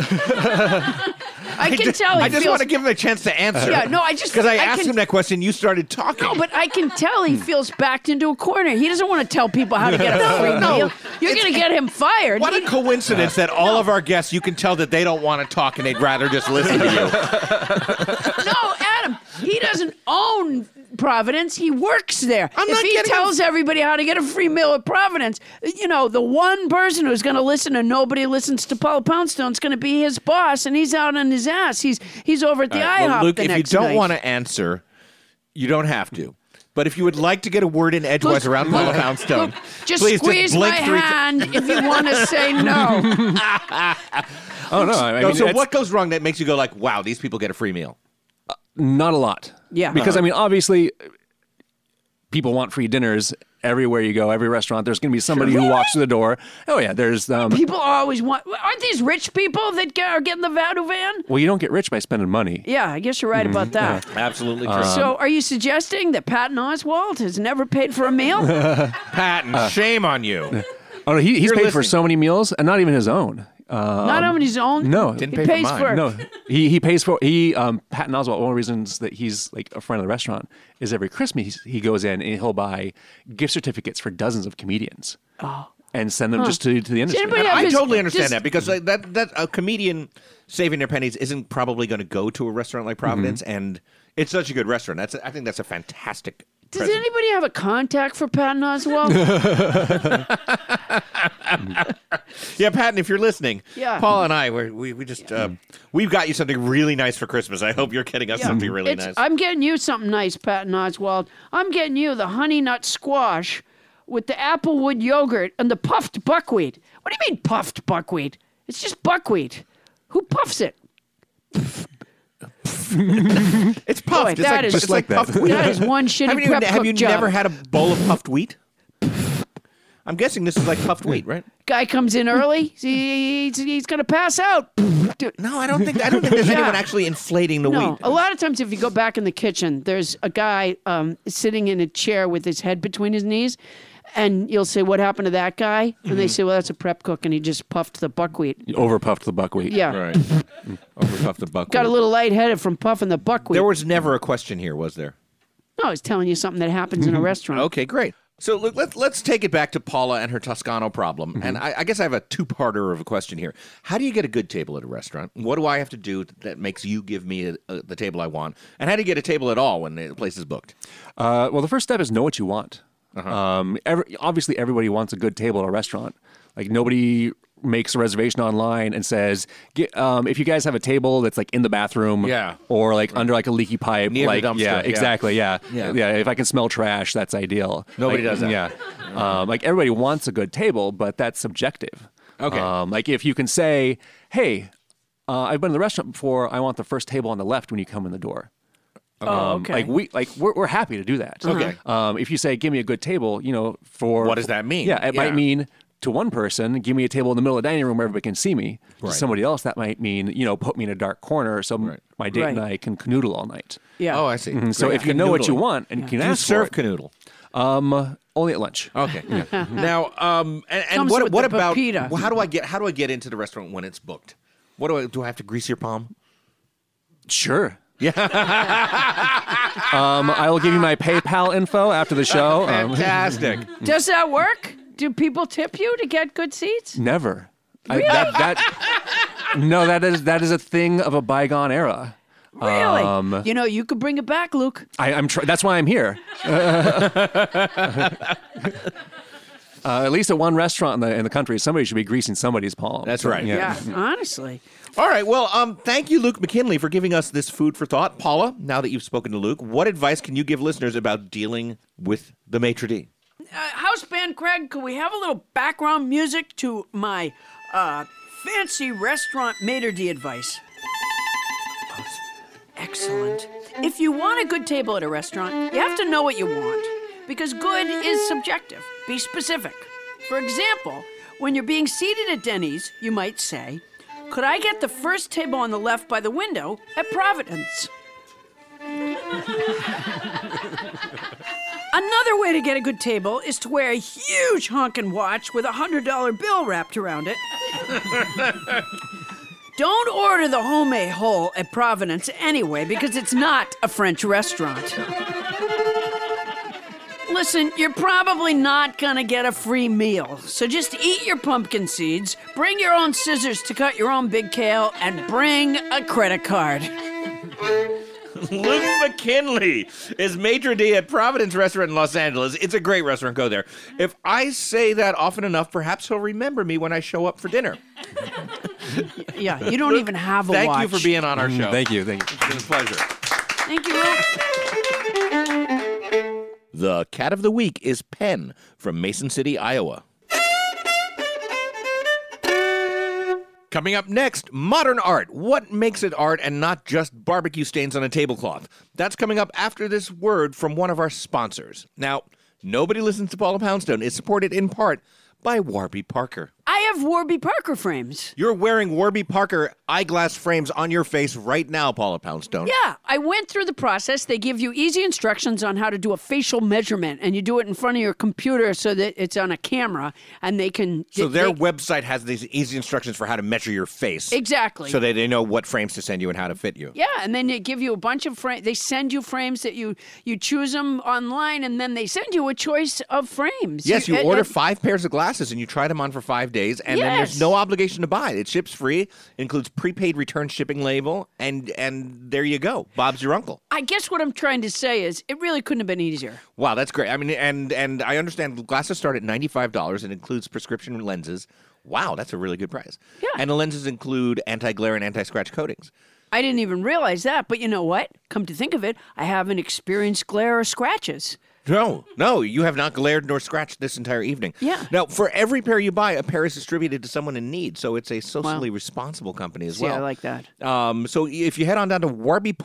I can tell I just want to give him a chance to answer. Yeah, no, I just... Because I asked him that question, you started talking. No, but I can tell he feels backed into a corner. He doesn't want to tell people how to get a free meal. You're going to get him fired. What a coincidence that all of our guests, you can tell that they don't want to talk and they'd rather just listen to you. No, Adam, he doesn't own Providence. He works there. If he tells everybody how to get a free meal at Providence, the one person who's going to listen and nobody listens to Paula Poundstone is going to be his boss, and he's out on his ass. He's over at the IHOP well, Luke, the next if you don't night. want to answer, you don't have to. But if you would like to get a word in edgewise around Paula Poundstone, just please squeeze just blink my 3 hand if you want to say no. Oh, no. I mean, so what goes wrong that makes you go like, wow, these people get a free meal? Not a lot. Yeah. Because, obviously, people want free dinners everywhere you go, every restaurant. There's going to be somebody who walks through the door. Oh, yeah, there's... people always want... Aren't these rich people that are getting the Vadouvan? Well, you don't get rich by spending money. Yeah, I guess you're right about that. Yeah, absolutely true. So are you suggesting that Patton Oswalt has never paid for a meal? Patton, shame on you. Oh, no, he's paid for so many meals, and not even his own. Not on his own? No. Didn't he pay pays for mine. for... No, he pays for... Patton Oswalt, one of the reasons that he's like a friend of the restaurant is every Christmas he goes in and he'll buy gift certificates for dozens of comedians. Oh. And send them just to the industry. I totally understand that because that a comedian saving their pennies isn't probably going to go to a restaurant like Providence, and it's such a good restaurant. I think that's a fantastic Does anybody have a contact for Patton Oswalt? Yeah, Patton, if you're listening, Yeah. Paul and I, we just we've got you something really nice for Christmas. I hope you're getting us something really nice. I'm getting you something nice, Patton Oswalt. I'm getting you the honey nut squash with the applewood yogurt and the puffed buckwheat. What do you mean puffed buckwheat? It's just buckwheat. Who puffs it? It's puffed. Boy, It's like puffed wheat. That is one shitty prep Have you cook job. never had a bowl of puffed wheat? I'm guessing this is like puffed wheat, right? Guy comes in early. He's going to pass out. No, I don't think there's anyone actually inflating the wheat. A lot of times if you go back in the kitchen, there's a guy sitting in a chair with his head between his knees, and you'll say, what happened to that guy? And they say, well, that's a prep cook, and he just puffed the buckwheat. You overpuffed the buckwheat. Yeah. Right. Overpuffed the buckwheat. Got a little lightheaded from puffing the buckwheat. There was never a question here, was there? No, I was telling you something that happens in a restaurant. Okay, great. So look, let's take it back to Paula and her Toscano problem. And I guess I have a two-parter of a question here. How do you get a good table at a restaurant? What do I have to do that makes you give me the table I want? And how do you get a table at all when the place is booked? Well, the first step is know what you want. Obviously, everybody wants a good table at a restaurant. Like, nobody makes a reservation online and says, if you guys have a table that's like in the bathroom, or like under like a leaky pipe, near like the dumpster, yeah, exactly, yeah. If I can smell trash, that's ideal. Nobody does that. Yeah, like everybody wants a good table, but that's subjective. Okay, like if you can say, hey, I've been to the restaurant before. I want the first table on the left when you come in the door. Okay. We're happy to do that. Okay. If you say, give me a good table, for what does that mean? Yeah, it might mean to one person, give me a table in the middle of the dining room where everybody can see me. To somebody else, that might mean, put me in a dark corner so my date and I can canoodle all night. Yeah. Oh, I see. So if you know what you want and can ask serve for it, canoodle? Only at lunch. Okay. Now, and what about how do I get into the restaurant when it's booked? What do I have to grease your palm? Sure. Yeah. I will give you my PayPal info after the show. Fantastic. Does that work? Do people tip you to get good seats? Never. Really? No, that is a thing of a bygone era. Really? You could bring it back, Luke. That's why I'm here. At least at one restaurant in the country, somebody should be greasing somebody's palm. That's right. Yeah, honestly. All right. Well, thank you, Luke McKinley, for giving us this food for thought. Paula, now that you've spoken to Luke, what advice can you give listeners about dealing with the maitre d'? House band Craig, could we have a little background music to my fancy restaurant maitre d' advice? Excellent. If you want a good table at a restaurant, you have to know what you want, because good is subjective. Be specific. For example, when you're being seated at Denny's, you might say, "Could I get the first table on the left by the window at Providence?" Another way to get a good table is to wear a huge honkin' watch with a $100 bill wrapped around it. Don't order the homemade hole at Providence anyway, because it's not a French restaurant. Listen, you're probably not gonna get a free meal, so just eat your pumpkin seeds, bring your own scissors to cut your own big kale, and bring a credit card. Luke McKinley is maitre d' at Providence Restaurant in Los Angeles. It's a great restaurant. Go there. If I say that often enough, perhaps he'll remember me when I show up for dinner. Yeah, you don't even have a watch. Thank you for being on our show. Thank you. It's been a pleasure. Thank you, Luke. The cat of the week is Penn from Mason City, Iowa. Coming up next, modern art. What makes it art and not just barbecue stains on a tablecloth? That's coming up after this word from one of our sponsors. Now, Nobody Listens to Paula Poundstone is supported in part by Warby Parker. I have Warby Parker frames. You're wearing Warby Parker eyeglass frames on your face right now, Paula Poundstone. Yeah, I went through the process. They give you easy instructions on how to do a facial measurement, and you do it in front of your computer so that it's on a camera, and they can... So their website has these easy instructions for how to measure your face. Exactly. So that they know what frames to send you and how to fit you. Yeah, and then they give you a bunch of frames. They send you frames that you choose them online, and then they send you a choice of frames. Yes, you order 5 pairs of glasses, and you try them on for 5 days, and then there's no obligation to buy. It ships free, includes prepaid return shipping label, and there you go. Bob's your uncle. I guess what I'm trying to say is it really couldn't have been easier. Wow, that's great. I mean, and I understand glasses start at $95. It includes prescription lenses. Wow, that's a really good price. Yeah. And the lenses include anti-glare and anti-scratch coatings. I didn't even realize that, but you know what? Come to think of it, I haven't experienced glare or scratches. No, you have not glared nor scratched this entire evening. Yeah. Now, for every pair you buy, a pair is distributed to someone in need, so it's a socially responsible company as well. Yeah, I like that. So if you head on down to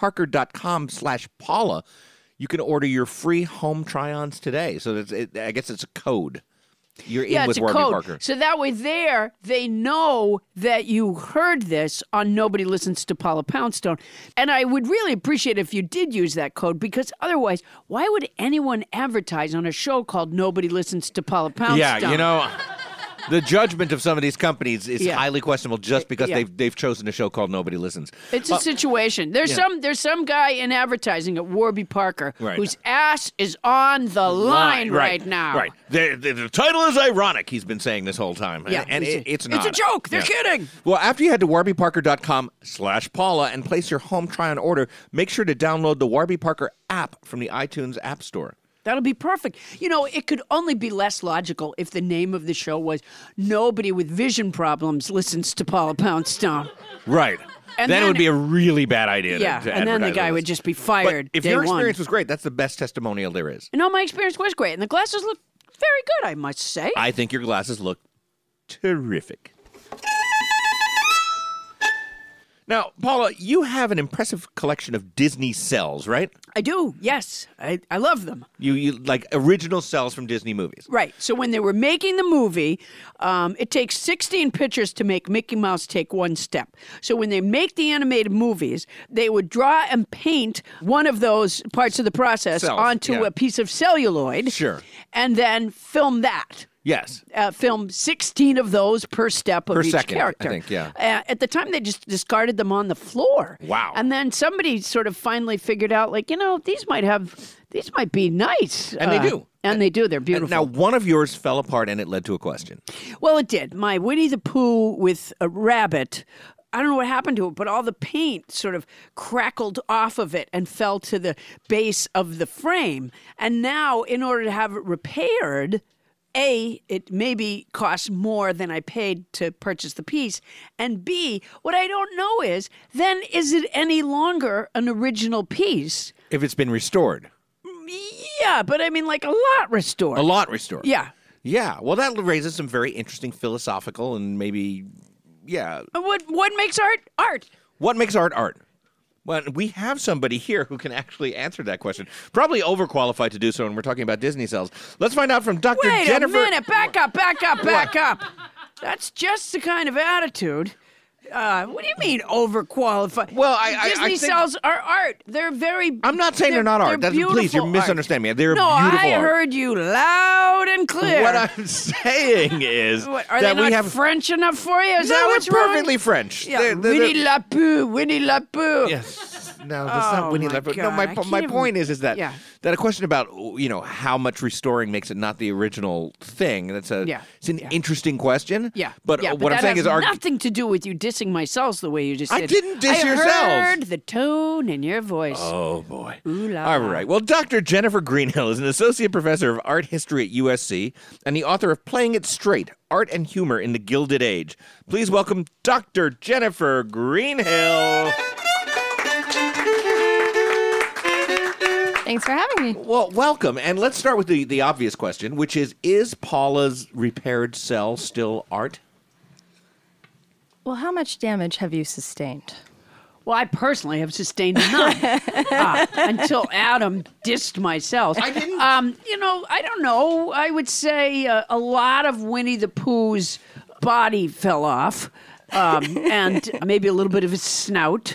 warbyparker.com/Paula, you can order your free home try-ons today. So I guess it's a code. You're in with Warby Parker. So that way they know that you heard this on Nobody Listens to Paula Poundstone. And I would really appreciate it if you did use that code, because otherwise, why would anyone advertise on a show called Nobody Listens to Paula Poundstone? Yeah, you know... The judgment of some of these companies is highly questionable just because they've chosen a show called Nobody Listens. It's a situation. There's some guy in advertising at Warby Parker whose ass is on the line right now. Right. The title is ironic, he's been saying this whole time. Yeah, and it's not. It's a joke. They're kidding. Well, after you head to warbyparker.com/Paula and place your home try-on order, make sure to download the Warby Parker app from the iTunes App Store. That'll be perfect. You know, it could only be less logical if the name of the show was Nobody with Vision Problems Listens to Paula Poundstone. Right. And then it would be a really bad idea to and then the guy would just be fired. But if your experience was great, that's the best testimonial there is. No, my experience was great, and the glasses look very good, I must say. I think your glasses look terrific. Now, Paula, you have an impressive collection of Disney cells, right? I do, yes. I love them. You like original cells from Disney movies. Right. So when they were making the movie, it takes 16 pictures to make Mickey Mouse take one step. So when they make the animated movies, they would draw and paint one of those parts of the process onto a piece of celluloid. Sure. And then film that. Yes. Film 16 of those per step of each character. I think, yeah. At the time, they just discarded them on the floor. Wow. And then somebody sort of finally figured out, like, you know, these might be nice. And they do. And they do. They're beautiful. Now, one of yours fell apart, and it led to a question. Well, it did. My Winnie the Pooh with a rabbit, I don't know what happened to it, but all the paint sort of crackled off of it and fell to the base of the frame. And now, in order to have it repaired, A, it maybe costs more than I paid to purchase the piece. And B, what I don't know is, then is it any longer an original piece? If it's been restored. Yeah, but I mean like a lot restored. A lot restored. Yeah. Yeah. Well, that raises some very interesting philosophical and maybe, yeah. What makes art art? What makes art art? Well, we have somebody here who can actually answer that question. Probably overqualified to do so, and we're talking about Disney cells. Let's find out from Dr. Jennifer. Wait a minute. Back up. That's just the kind of attitude. What do you mean overqualified? Well, Disney cells are art. They're very. I'm not saying they're not art. Please, you're misunderstanding me. They're beautiful art. I heard you loud and clear. What I'm saying is are they not French enough for you? Is that what's wrong? Perfectly French. Yeah. Winnie la Pooh. Yes. No, that's not Winnie la Pooh. No, my point is that a question about how much restoring makes it not the original thing. It's an interesting question. Yeah. But what I'm saying is nothing to do with you dissing my cells the way you just did. I didn't diss your cells. I heard the tone in your voice. Oh boy. Ooh la. All right. Well, Dr. Jennifer Greenhill is an associate professor of art history at USC and the author of Playing It Straight: Art and Humor in the Gilded Age. Please welcome Dr. Jennifer Greenhill. Thanks for having me. Well, welcome. And let's start with the obvious question, which is Paula's repaired cell still art? Well, how much damage have you sustained? Well, I personally have sustained none until Adam dissed my cells. I didn't. I don't know. I would say a lot of Winnie the Pooh's body fell off, and maybe a little bit of his snout.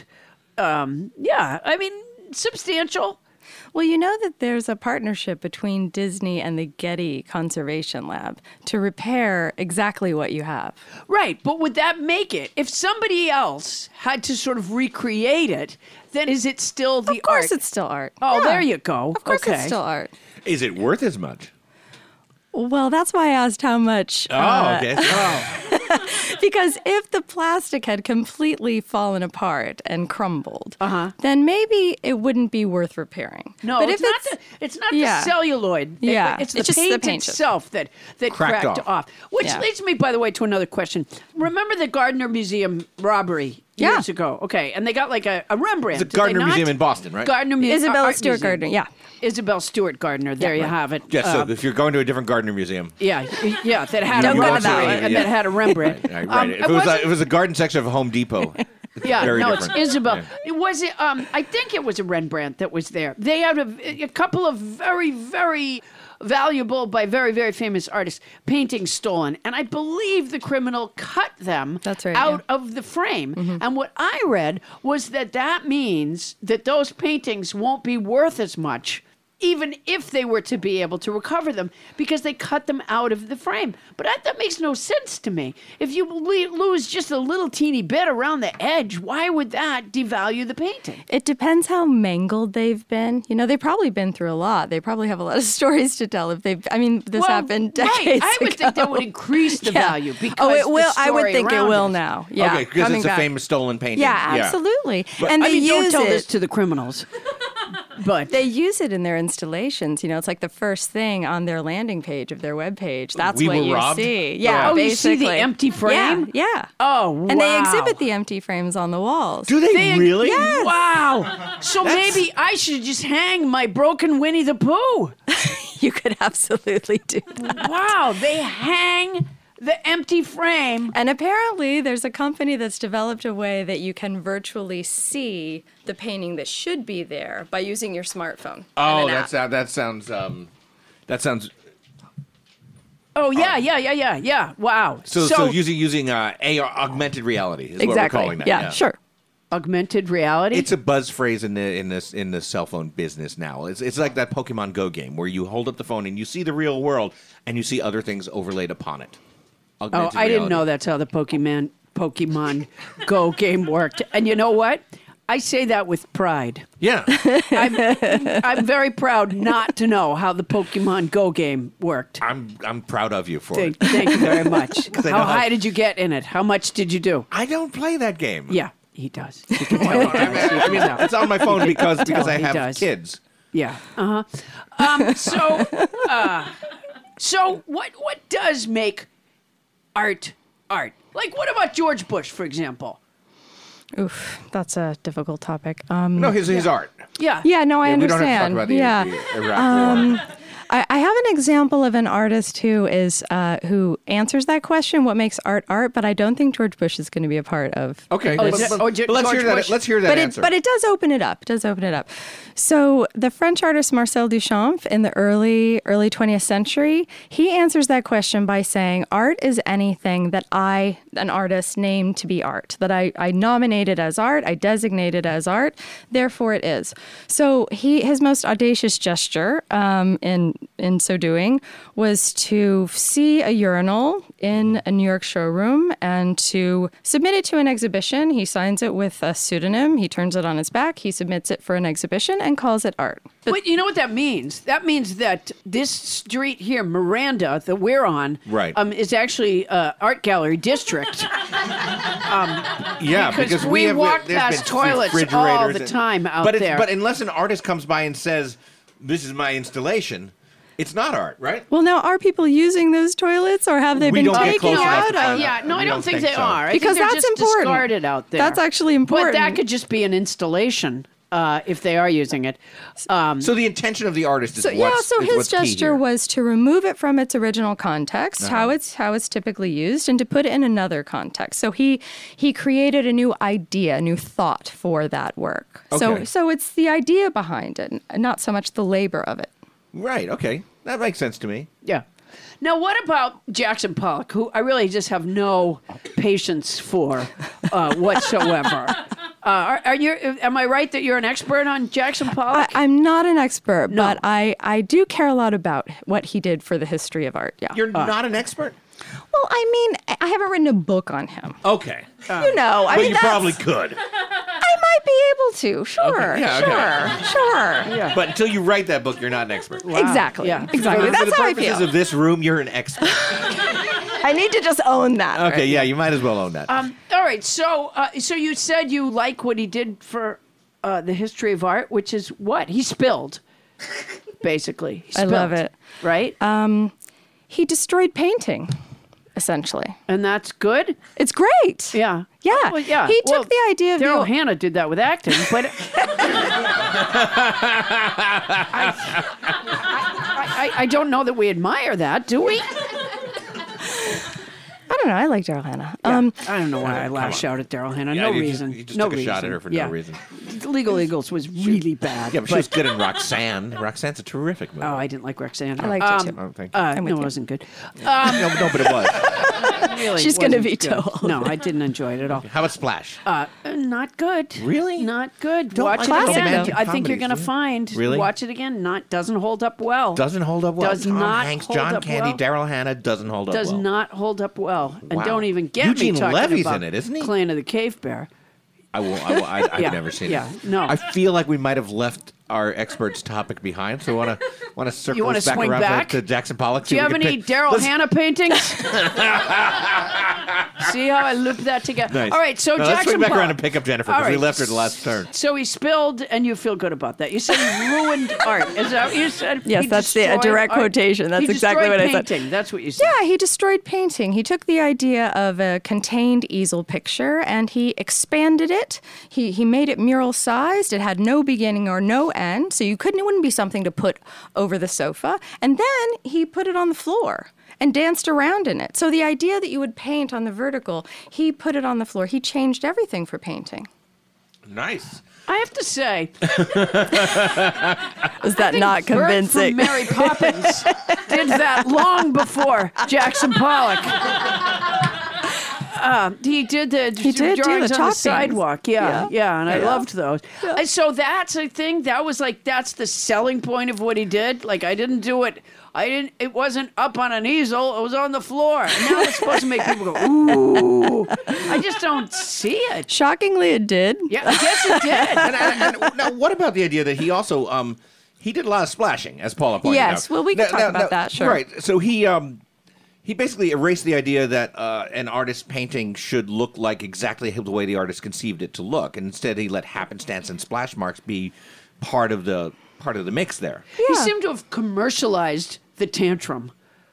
Substantial. Well, you know that there's a partnership between Disney and the Getty Conservation Lab to repair exactly what you have. Right, but would that make it? If somebody else had to sort of recreate it, then is it still the art? Of course it's still art. Oh, yeah. There you go. Of course it's still art. Is it worth as much? Well, that's why I asked how much. Okay. Because if the plastic had completely fallen apart and crumbled, then maybe it wouldn't be worth repairing. No, but it's not the celluloid. Yeah. It's just paint the paint itself that cracked off. Which leads me, by the way, to another question. Remember the Gardner Museum robbery years ago? Okay, and they got like a Rembrandt. It's a Gardner Museum in Boston, right? Gardner Museum. Isabella Stewart Gardner, Isabel Stewart Gardner. There you have it. Yeah, so if you're going to a different Gardner Museum. Yeah, that had that had a Rembrandt. Right. If it was a garden section of Home Depot. It's Isabel. Yeah. I think it was a Rembrandt that was there. They had a couple of very, very valuable by very, very famous artists paintings stolen. And I believe the criminal cut them out of the frame. Mm-hmm. And what I read was that means that those paintings won't be worth as much even if they were to be able to recover them, because they cut them out of the frame. But that makes no sense to me. If you lose just a little teeny bit around the edge, why would that devalue the painting? It depends how mangled they've been. They've probably been through a lot. They probably have a lot of stories to tell. This happened decades ago. I would think that would increase the value. Because it will. I would think it will now. Yeah, okay, because it's a famous stolen painting. Yeah, absolutely. But, and don't tell this to the criminals. But they use it in their installations. It's like the first thing on their landing page of their webpage. That's what you see. Yeah, basically. You see the empty frame? Yeah. Oh, wow. And they exhibit the empty frames on the walls. Do they really? Yes. Wow. So maybe I should just hang my broken Winnie the Pooh. You could absolutely do that. Wow, they hang the empty frame. And apparently there's a company that's developed a way that you can virtually see the painting that should be there by using your smartphone. Oh, that sounds. Oh, yeah. Wow. So using AR, augmented reality is what we're calling that. Yeah, sure. Augmented reality? It's a buzz phrase in the cell phone business now. It's like that Pokemon Go game where you hold up the phone and you see the real world and you see other things overlaid upon it. Augmented I didn't know that's how the Pokemon Go game worked. And you know what? I say that with pride. Yeah. I'm very proud not to know how the Pokemon Go game worked. I'm proud of you for it. Thank you very much. How high did you get in it? How much did you do? I don't play that game. Yeah, he does. I mean, it's on my phone because I have kids. Yeah. So what does make art art? Like, what about George Bush, for example? Oof, that's a difficult topic. No, his art. Yeah. Yeah, no, I We don't understand. have to talk about the Iraq War. I have an example of an artist who answers that question, what makes art art, but I don't think George Bush is going to be a part of Okay, this. let's hear that answer. But it does open it up. So the French artist Marcel Duchamp in the early 20th century, he answers that question by saying, art is anything that an artist, named to be art, that I nominated as art, I designated as art, therefore it is. So his most audacious gesture in so doing was to see a urinal in a New York showroom and to submit it to an exhibition. He signs it with a pseudonym. He turns it on his back. He submits it for an exhibition and calls it art. But you know what that means? That means that this street here, Miranda, that we're on, is actually Art Gallery District. Because we walk past toilets all the time out there. But unless an artist comes by and says, "This is my installation," it's not art, right? Well, now, are people using those toilets, or have they been taken out of? Yeah, no, I don't think they are. Because they're that's just important. Discarded out there. That's actually important. But that could just be an installation if they are using it. So the intention of the artist is So his gesture key here. was to remove it from its original context, how it's typically used, and to put it in another context. So he created a new idea, a new thought for that work. Okay. So it's the idea behind it, not so much the labor of it. Right, okay. That makes sense to me. Yeah. Now, what about Jackson Pollock, who I really just have no patience for whatsoever? Am I right that you're an expert on Jackson Pollock? I'm not an expert, but I do care a lot about what he did for the history of art. Yeah. You're not an expert? Well, I mean, I haven't written a book on him. Okay. You probably could. I might be able to. Sure. Okay. Yeah, Sure. Yeah. But until you write that book, you're not an expert. Wow. Exactly. Yeah. Exactly. That's how I For the feel. purposes of this room, you're an expert. I need to just own that. Okay, yeah, you might as well own that. All right. So you said you like what he did for the history of art, which is what? He spilled, basically. He I love spilled, it. Right? He destroyed painting, essentially. And that's good? It's great. Yeah. Yeah. Well, yeah. He took the idea of Daryl Hannah did that with acting, but I don't know that we admire that, do we? I don't know. I like Daryl Hannah. I don't know why I lash out at Daryl Hannah. No reason. You just no took a reason. shot at her for no reason. Legal Eagles was really bad. Yeah, but she was good in Roxanne. Roxanne's a terrific movie. Oh, I didn't like Roxanne. I liked it too. Oh, thank you. No, it wasn't good. No, but it was. Really She's going to wasn't veto good. all of No, it. I didn't enjoy it at all. How about Splash? Not good. Really? Not good. Don't Watch like it again. romantic I think you're comedies, going to do you? find. Really? Watch it again. Doesn't hold up well. Doesn't hold up well. Does Tom not Hanks, hold John up Candy, well. Daryl Hannah doesn't hold up Does well. not hold up well. And Wow. don't even get Eugene me talking Levy's about in it, isn't he? Clan of the Cave Bear. I've Yeah, never seen yeah, it. no. I feel like we might have left our experts topic behind, so I want to circle You wanna us back swing around back? to Jackson Pollock. Do you have any Daryl Hannah paintings? See how I looped that together? Nice. All right, so Now, let's Jackson swing back Pollock. around and pick up Jennifer All because we right. left her at the last turn. So he spilled, and you feel good about that. You said he ruined art. Is that what you said? Yes, He that's a destroyed direct art? quotation. That's He exactly destroyed what I said. painting. That's what you said. Yeah, he destroyed painting. He took the idea of a contained easel picture and he expanded it. He made it mural sized. It had no beginning or no end, so it wouldn't be something to put over the sofa. And then he put it on the floor and danced around in it. So the idea that you would paint on the vertical, he put it on the floor. He changed everything for painting. Nice. I have to say, Was that not convincing? Bert from Mary Poppins did that long before Jackson Pollock. He did the drawings on the sidewalk. Yeah, and I loved those. So that's a thing. That's the selling point of what he did. Like, I didn't do it. It wasn't up on an easel. It was on the floor. And now it's supposed to make people go, ooh. I just don't see it. Shockingly, it did. Yeah, I guess it did. And now, what about the idea that he also he did a lot of splashing, as Paula pointed out? Yes, well, we can talk about that, sure. Right. So he basically erased the idea that an artist's painting should look like exactly the way the artist conceived it to look, and instead he let happenstance and splash marks be part of the mix there. He seemed to have commercialized the tantrum.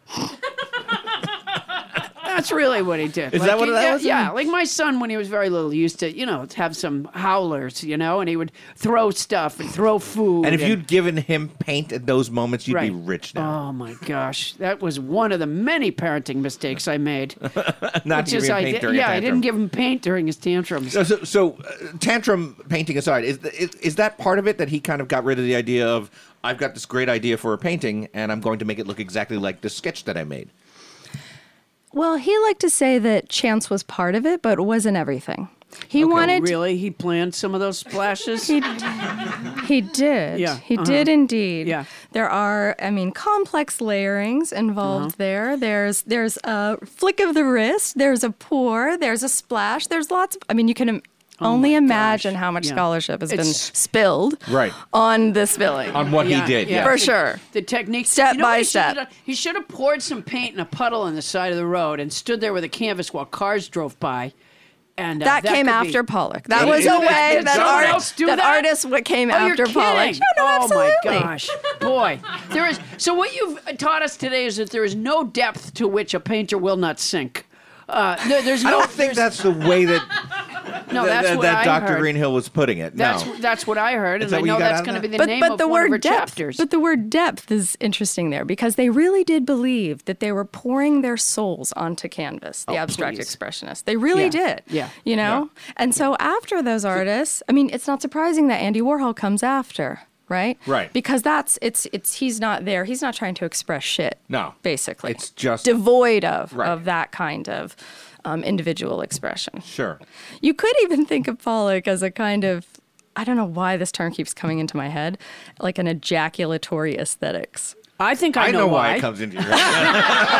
That's really what he did. Is that what that was? Yeah, like my son when he was very little used to, have some howlers, and he would throw stuff and throw food. And if you'd given him paint at those moments, you'd be Right. rich now. Oh my gosh, that was one of the many parenting mistakes I made. Not to give him paint during a I tantrum. didn't give him paint during his tantrums. So tantrum painting aside, is that part of it that he kind of got rid of the idea of, I've got this great idea for a painting and I'm going to make it look exactly like the sketch that I made? Well, he liked to say that chance was part of it, but it wasn't everything. He wanted really? He planned some of those splashes? He did. Yeah. He did indeed. Yeah. There are, complex layerings involved there. There's a flick of the wrist, there's a pour, there's a splash, there's lots of, you can only imagine how much scholarship has been spilled on this spilling. On what he did, yeah. For sure. The technique. Step by step. He should have poured some paint in a puddle on the side of the road and stood there with a canvas while cars drove by. And that came after Pollock. That was a way that artists came after Pollock. No, absolutely. Oh my gosh, boy! There is. So what you've taught us today is that there is no depth to which a painter will not sink. There's I don't think that's the way that that's what that I Dr. heard. Greenhill was putting it. That's what I heard, Is and that I what you know got that's out of going to be that? the name of one of her chapters. But the word depth is interesting there because they really did believe that they were pouring their souls onto canvas, the abstract expressionists. They really did. Yeah. And so after those artists, it's not surprising that Andy Warhol comes after. Right? Right. Because he's not there. He's not trying to express shit. No. Basically. It's just devoid of that kind of individual expression. Sure. You could even think of Pollock as a kind of, I don't know why this term keeps coming into my head, like an ejaculatory aesthetics. I think I know why it comes into your head.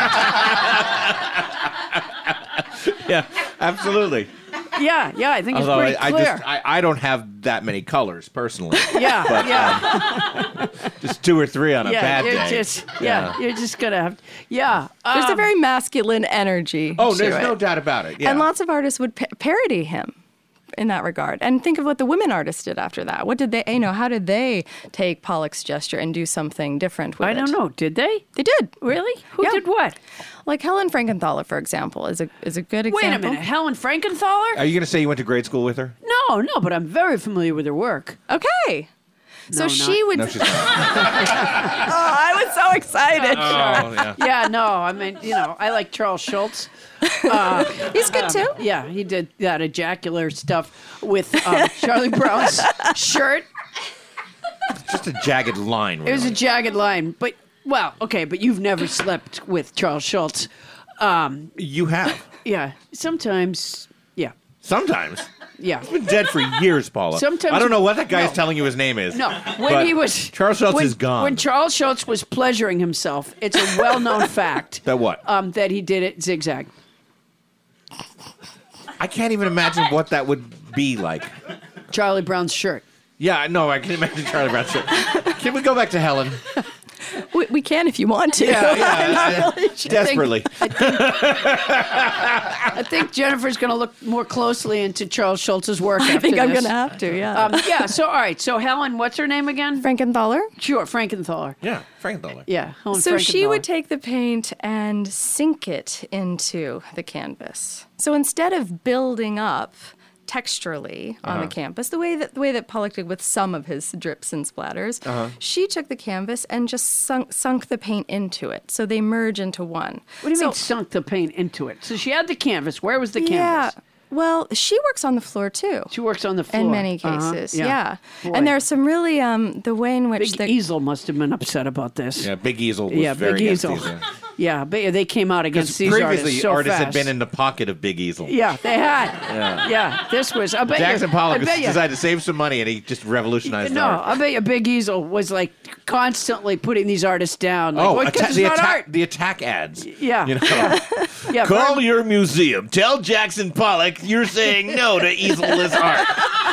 Yeah, absolutely. Yeah, I think Although it's pretty clear. I don't have that many colors personally. Yeah. Just 2 or 3 on a bad day. You're just gonna have. Yeah. There's a very masculine energy. Oh, to there's it. no doubt about it. Yeah. And lots of artists would parody him in that regard. And think of what the women artists did after that. What did they, how did they take Pollock's gesture and do something different with it? I don't know. Did they? They did. Really? Who did what? Like Helen Frankenthaler, for example, is a good example. Wait a minute. Helen Frankenthaler? Are you going to say you went to grade school with her? No, but I'm very familiar with her work. Okay. So she would. No, she's not. I was so excited. Oh, Yeah, no. I like Charles Schultz. He's good too. Yeah, he did that ejacular stuff with Charlie Brown's shirt. It's just a jagged line. Really. It was a jagged line, but you've never slept with Charles Schultz. You have. Yeah, sometimes. Yeah. Sometimes. Yeah. He's been dead for years, Paula. Sometimes I don't know what that guy is telling you his name is. No, but he was Charles Schultz is gone. When Charles Schultz was pleasuring himself, it's a well-known fact that what? That he did it zigzag. I can't even imagine what that would be like. Charlie Brown's shirt. Yeah, no, I can imagine Charlie Brown's shirt. Can we go back to Helen? We can if you want to. Yeah, desperately. I think Jennifer's going to look more closely into Charles Schultz's work after I think I'm this. going to have to, yeah. So, all right. So, Helen, what's her name again? Frankenthaler? Sure, Frankenthaler. Yeah, Frankenthaler. Yeah, Helen So she Frankenthaler. would take the paint and sink it into the canvas. So instead of building up texturally on the canvas, the way that Pollock did with some of his drips and splatters, she took the canvas and just sunk the paint into it. So they merge into one. What do you mean sunk the paint into it? So she had the canvas. Where was the canvas? Well, she works on the floor too. She works on the floor. In many cases, yeah. Boy. And there's some really, the way in which Big Easel must have been upset about this. Yeah, Big Easel was very Big against Easel. Caesar. Yeah, but they came out against these previously, artists so artists fast. had been in the pocket of Big Easel. Yeah, they had. Yeah, this was. I bet Jackson Pollock I bet you, decided to save some money, and he just revolutionized art. I bet you Big Easel was like constantly putting these artists down. Like, it's not art. The attack ads. Yeah. You know? Yeah. Call your museum. Tell Jackson Pollock you're saying no to easelless art.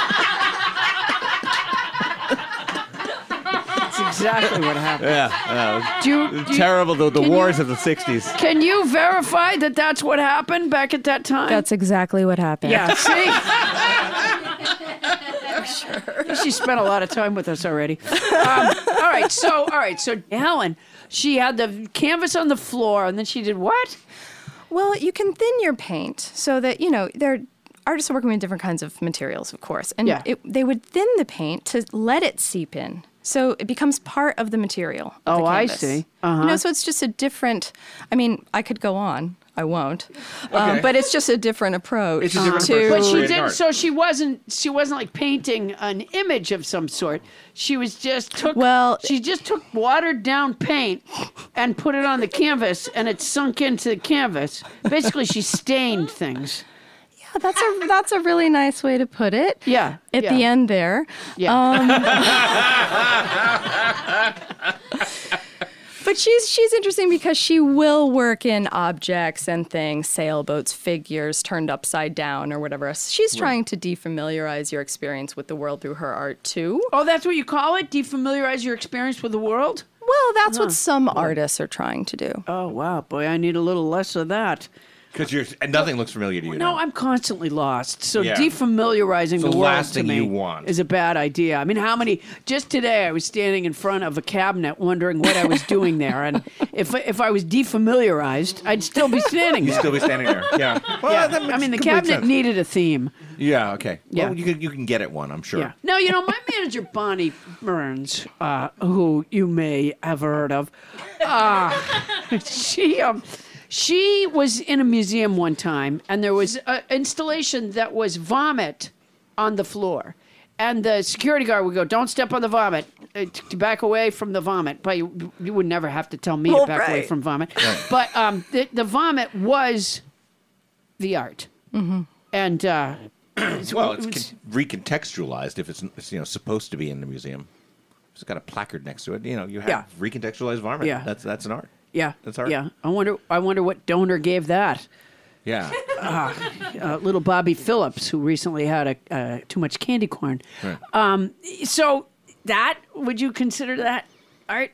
That's exactly what happened. Yeah. Terrible. The wars of the 60s. Can you verify that that's what happened back at that time? That's exactly what happened. Yeah, see? She spent a lot of time with us already. All right. So Helen, she had the canvas on the floor, and then she did what? Well, you can thin your paint so that, artists are working with different kinds of materials, of course. And they would thin the paint to let it seep in. So it becomes part of the material of the I canvas. see. So it's just a different, I could go on. I won't. But it's just a different approach. It's a different approach. But she didn't. So she wasn't like painting an image of some sort. She was just took watered down paint and put it on the canvas, and it sunk into the canvas. Basically, she stained things. Yeah, that's a really nice way to put it. Yeah. At the end there. Yeah. But she's interesting because she will work in objects and things, sailboats, figures turned upside down or whatever. She's trying to defamiliarize your experience with the world through her art too. Oh, that's what you call it? Defamiliarize your experience with the world? Well, that's what some artists are trying to do. Oh, wow. Boy, I need a little less of that. Because nothing looks familiar to you now. No, I'm constantly lost. So Yeah. defamiliarizing the world last to thing me you want. is a bad idea. I mean, just today I was standing in front of a cabinet wondering what I was doing there. And if I was defamiliarized, I'd still be standing there. You'd still be standing there. Yeah. Well, that makes I mean, the complete cabinet sense. needed a theme. Yeah, okay. Yeah. Well, you can get it one, I'm sure. Yeah. Now, my manager, Bonnie Burns, who you may have heard of, she was in a museum one time, and there was an installation that was vomit on the floor. And the security guard would go, "Don't step on the vomit. To back away from the vomit." But you would never have to tell me to back away from vomit. Right. But the vomit was the art. Mm-hmm. And well, it's recontextualized if it's supposed to be in the museum. It's got a placard next to it. You have recontextualized vomit. Yeah. That's an art. Yeah, that's art. Yeah, I wonder what donor gave that. Yeah, little Bobby Phillips, who recently had too much candy corn. Right. So would you consider that art?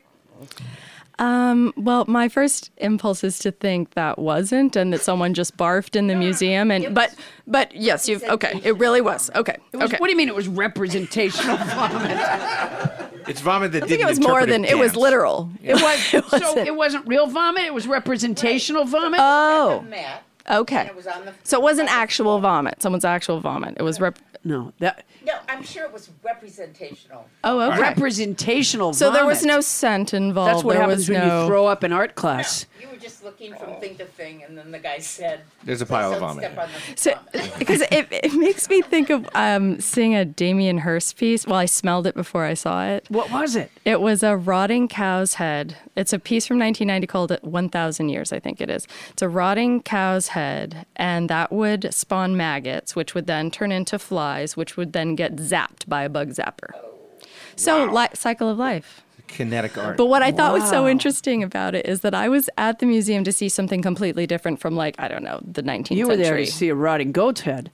Well, my first impulse is to think that wasn't, and that someone just barfed in the museum. And but yes, it really was. Okay. What do you mean it was representational vomit? It's vomit that I think it was more than it was literal. It was. So it wasn't real vomit. It was representational vomit. Oh, okay. So it wasn't actual vomit. Someone's actual vomit. It was No, I'm sure it was representational. Oh, okay. Representational So vomit. there was no scent involved. That's what happens when you throw up in art class. You were just looking from thing to thing, and then the guy said, "There's a pile of vomit." Because it makes me think of seeing a Damien Hirst piece. Well, I smelled it before I saw it. What was it? It was a rotting cow's head. It's a piece from 1990 called 1,000 Years, I think it is. It's a rotting cow's head, and that would spawn maggots, which would then turn into flies, which would then get zapped by a bug zapper. So, cycle of life. Kinetic art. But what I thought was so interesting about it is that I was at the museum to see something completely different from, the 19th century. You were there to see a rotting goat's head.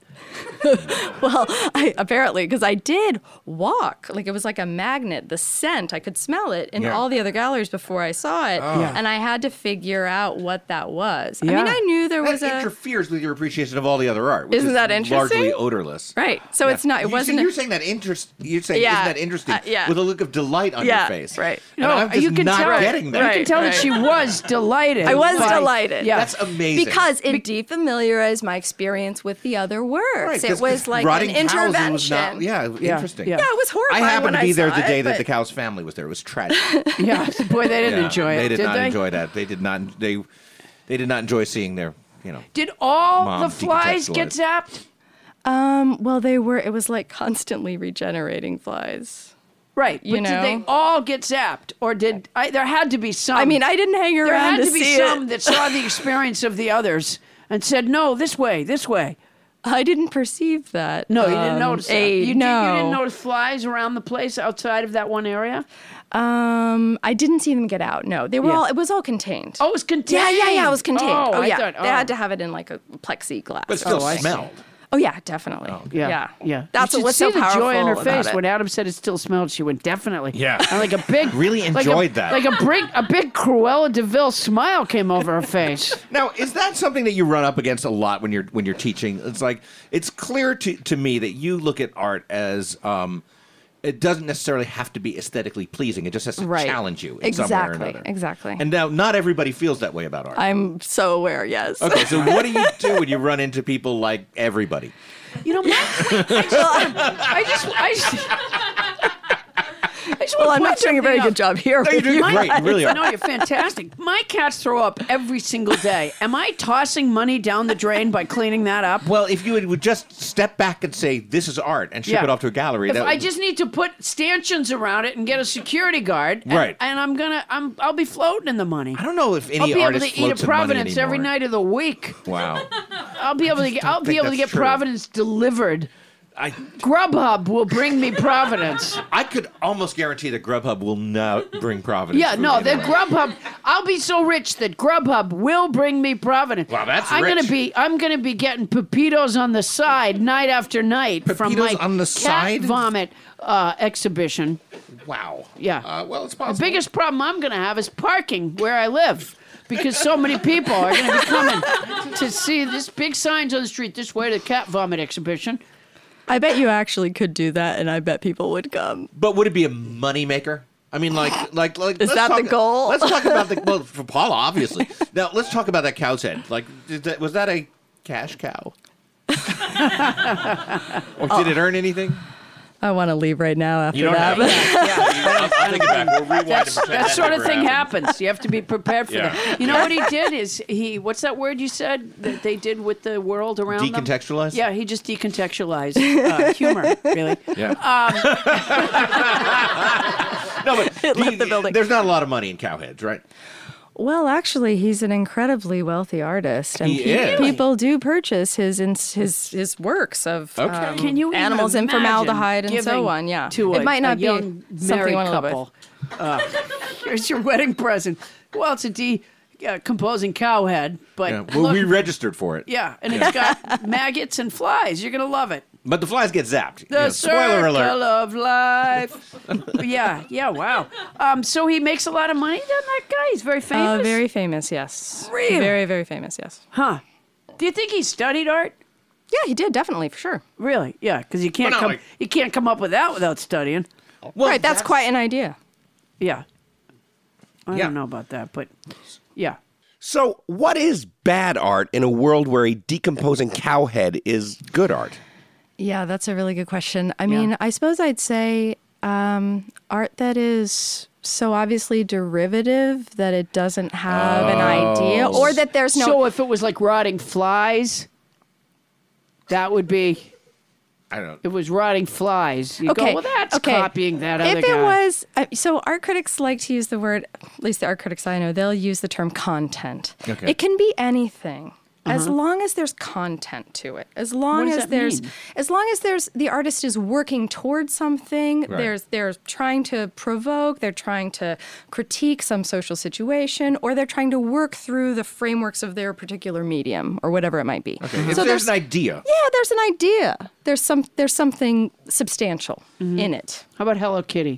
Well, apparently, because I did walk. It was like a magnet. The scent, I could smell it in all the other galleries before I saw it. Oh. And I had to figure out what that was. Yeah. I mean, I knew there was that interferes with your appreciation of all the other art, which Isn't that interesting? largely odorless. Right. So it's not, it wasn't. You're saying that You're saying, isn't that interesting? With a look of delight on your face. Right. And I'm just not getting that. You can tell that she was delighted. I was delighted. Yeah. That's amazing. Because it defamiliarized my experience with the other works. Right, it was like an intervention. Interesting. Yeah, it was horrifying. I happened to be there the day that but... the cow's family was there. It was tragic. Yeah, boy, they didn't enjoy it. They did not enjoy that. They did not. They did not enjoy seeing their. Did all mom the flies get zapped? Well, they were. It was like constantly regenerating flies. Right, but did they all get zapped, or did there had to be some? I mean, I didn't hang around. There had to be see some it. that saw the experience of the others and said, "No, this way, this way." I didn't perceive that. No, you didn't notice that. You didn't No. notice flies around the place outside of that one area? I didn't see them get out. No, they were all. It was all contained. Oh, it was contained. Yeah. It was contained. Oh, yeah. I thought, They had to have it in like a plexiglass. But it still smelled. Oh yeah, definitely. Oh, Yeah. That's you what was should so see powerful the joy on her about face it. when Adam said it still smelled. She went, "Definitely." Yeah. And like a big, really enjoyed that. Like a big Cruella de Vil smile came over her face. Now, is that something that you run up against a lot when you're teaching? It's like it's clear to me that you look at art as It doesn't necessarily have to be aesthetically pleasing. It just has to Right. challenge you in some way or another. Exactly. And now, not everybody feels that way about art. I'm so aware, yes. Okay, so what do you do when you run into people like everybody? You know, I just Well, wanna I'm not point doing a very something good job here. No, you're doing great. You really are. No, you're fantastic. My cats throw up every single day. Am I tossing money down the drain by cleaning that up? Well, if you would just step back and say, this is art, and ship it off to a gallery. If I just need to put stanchions around it and get a security guard, Right. and I'll be floating in the money. I don't know if any I'll be able artist to eat floats at in money Providence every anymore. night of the week. Wow. I'll be able to get. I'll be think able to that's get true. Providence delivered. Grubhub will bring me Providence. I could almost guarantee that Grubhub will not bring Providence. Yeah, food no, that anymore. Grubhub. I'll be so rich that Grubhub will bring me Providence. Wow, that's I'm rich. I'm gonna be getting pepitos on the side night after night from Pepitos my on the cat side? vomit exhibition. Wow. Yeah. Well, it's The possible. biggest problem I'm gonna have is parking where I live. Because so many people are going to be coming to see this big signs on the street this way to the cat vomit exhibition. I bet you actually could do that, and I bet people would come. But would it be a moneymaker? I mean, like, Is let's that the talk- goal? Let's talk about well, for Paula, obviously. Now, let's talk about that cow's head. Like, was that a cash cow? Or did it earn anything? I want to leave right now after You don't that. have to. I'll take it back. We'll rewind and pretend That sort of never thing happened. happens. You have to be prepared for Yeah. that. You know what he did is what's that word you said that they did with the world around them? Decontextualize? Yeah, he just decontextualized humor, really. Yeah. No, but there's not a lot of money in cow heads, right? Well, actually, he's an incredibly wealthy artist, and He is. people do purchase his works of Can you even animals in imagine formaldehyde and so giving on. Yeah, to it might not a be young something married you want to live couple. with. Here's your wedding present. Well, it's a decomposing cow head, but Yeah. Well, look, we registered for it. yeah, and it's got maggots and flies. You're gonna love it. But the flies get zapped. The Spoiler circle alert. of life. yeah, wow. So he makes a lot of money, doesn't that guy? He's very famous. Very famous, yes. Really? Very, very famous, yes. Huh. Do you think he studied art? Yeah, he did, definitely, for sure. Really? Yeah, because you can't Well, no, you can't come up with that without studying. Well, right, that's quite an idea. Yeah. I Yeah. don't know about that, but yeah. So, what is bad art in a world where a decomposing cow head is good art? Yeah, that's a really good question. I mean, I suppose I'd say art that is so obviously derivative that it doesn't have an idea, or that there's no. So if it was like rotting flies, that would be. I don't know. It was rotting flies. You go, well, that's copying that other If guy. it was, so art critics like to use the word, at least the art critics I know, they'll use the term content. Okay. It can be anything. As long as there's content to it, as long does as that there's, mean? as long as there's, the artist is working towards something. Right. They're trying to provoke, they're trying to critique some social situation, or they're trying to work through the frameworks of their particular medium or whatever it might be. Okay. If there's an idea. Yeah, there's an idea. There's something substantial in it. How about Hello Kitty?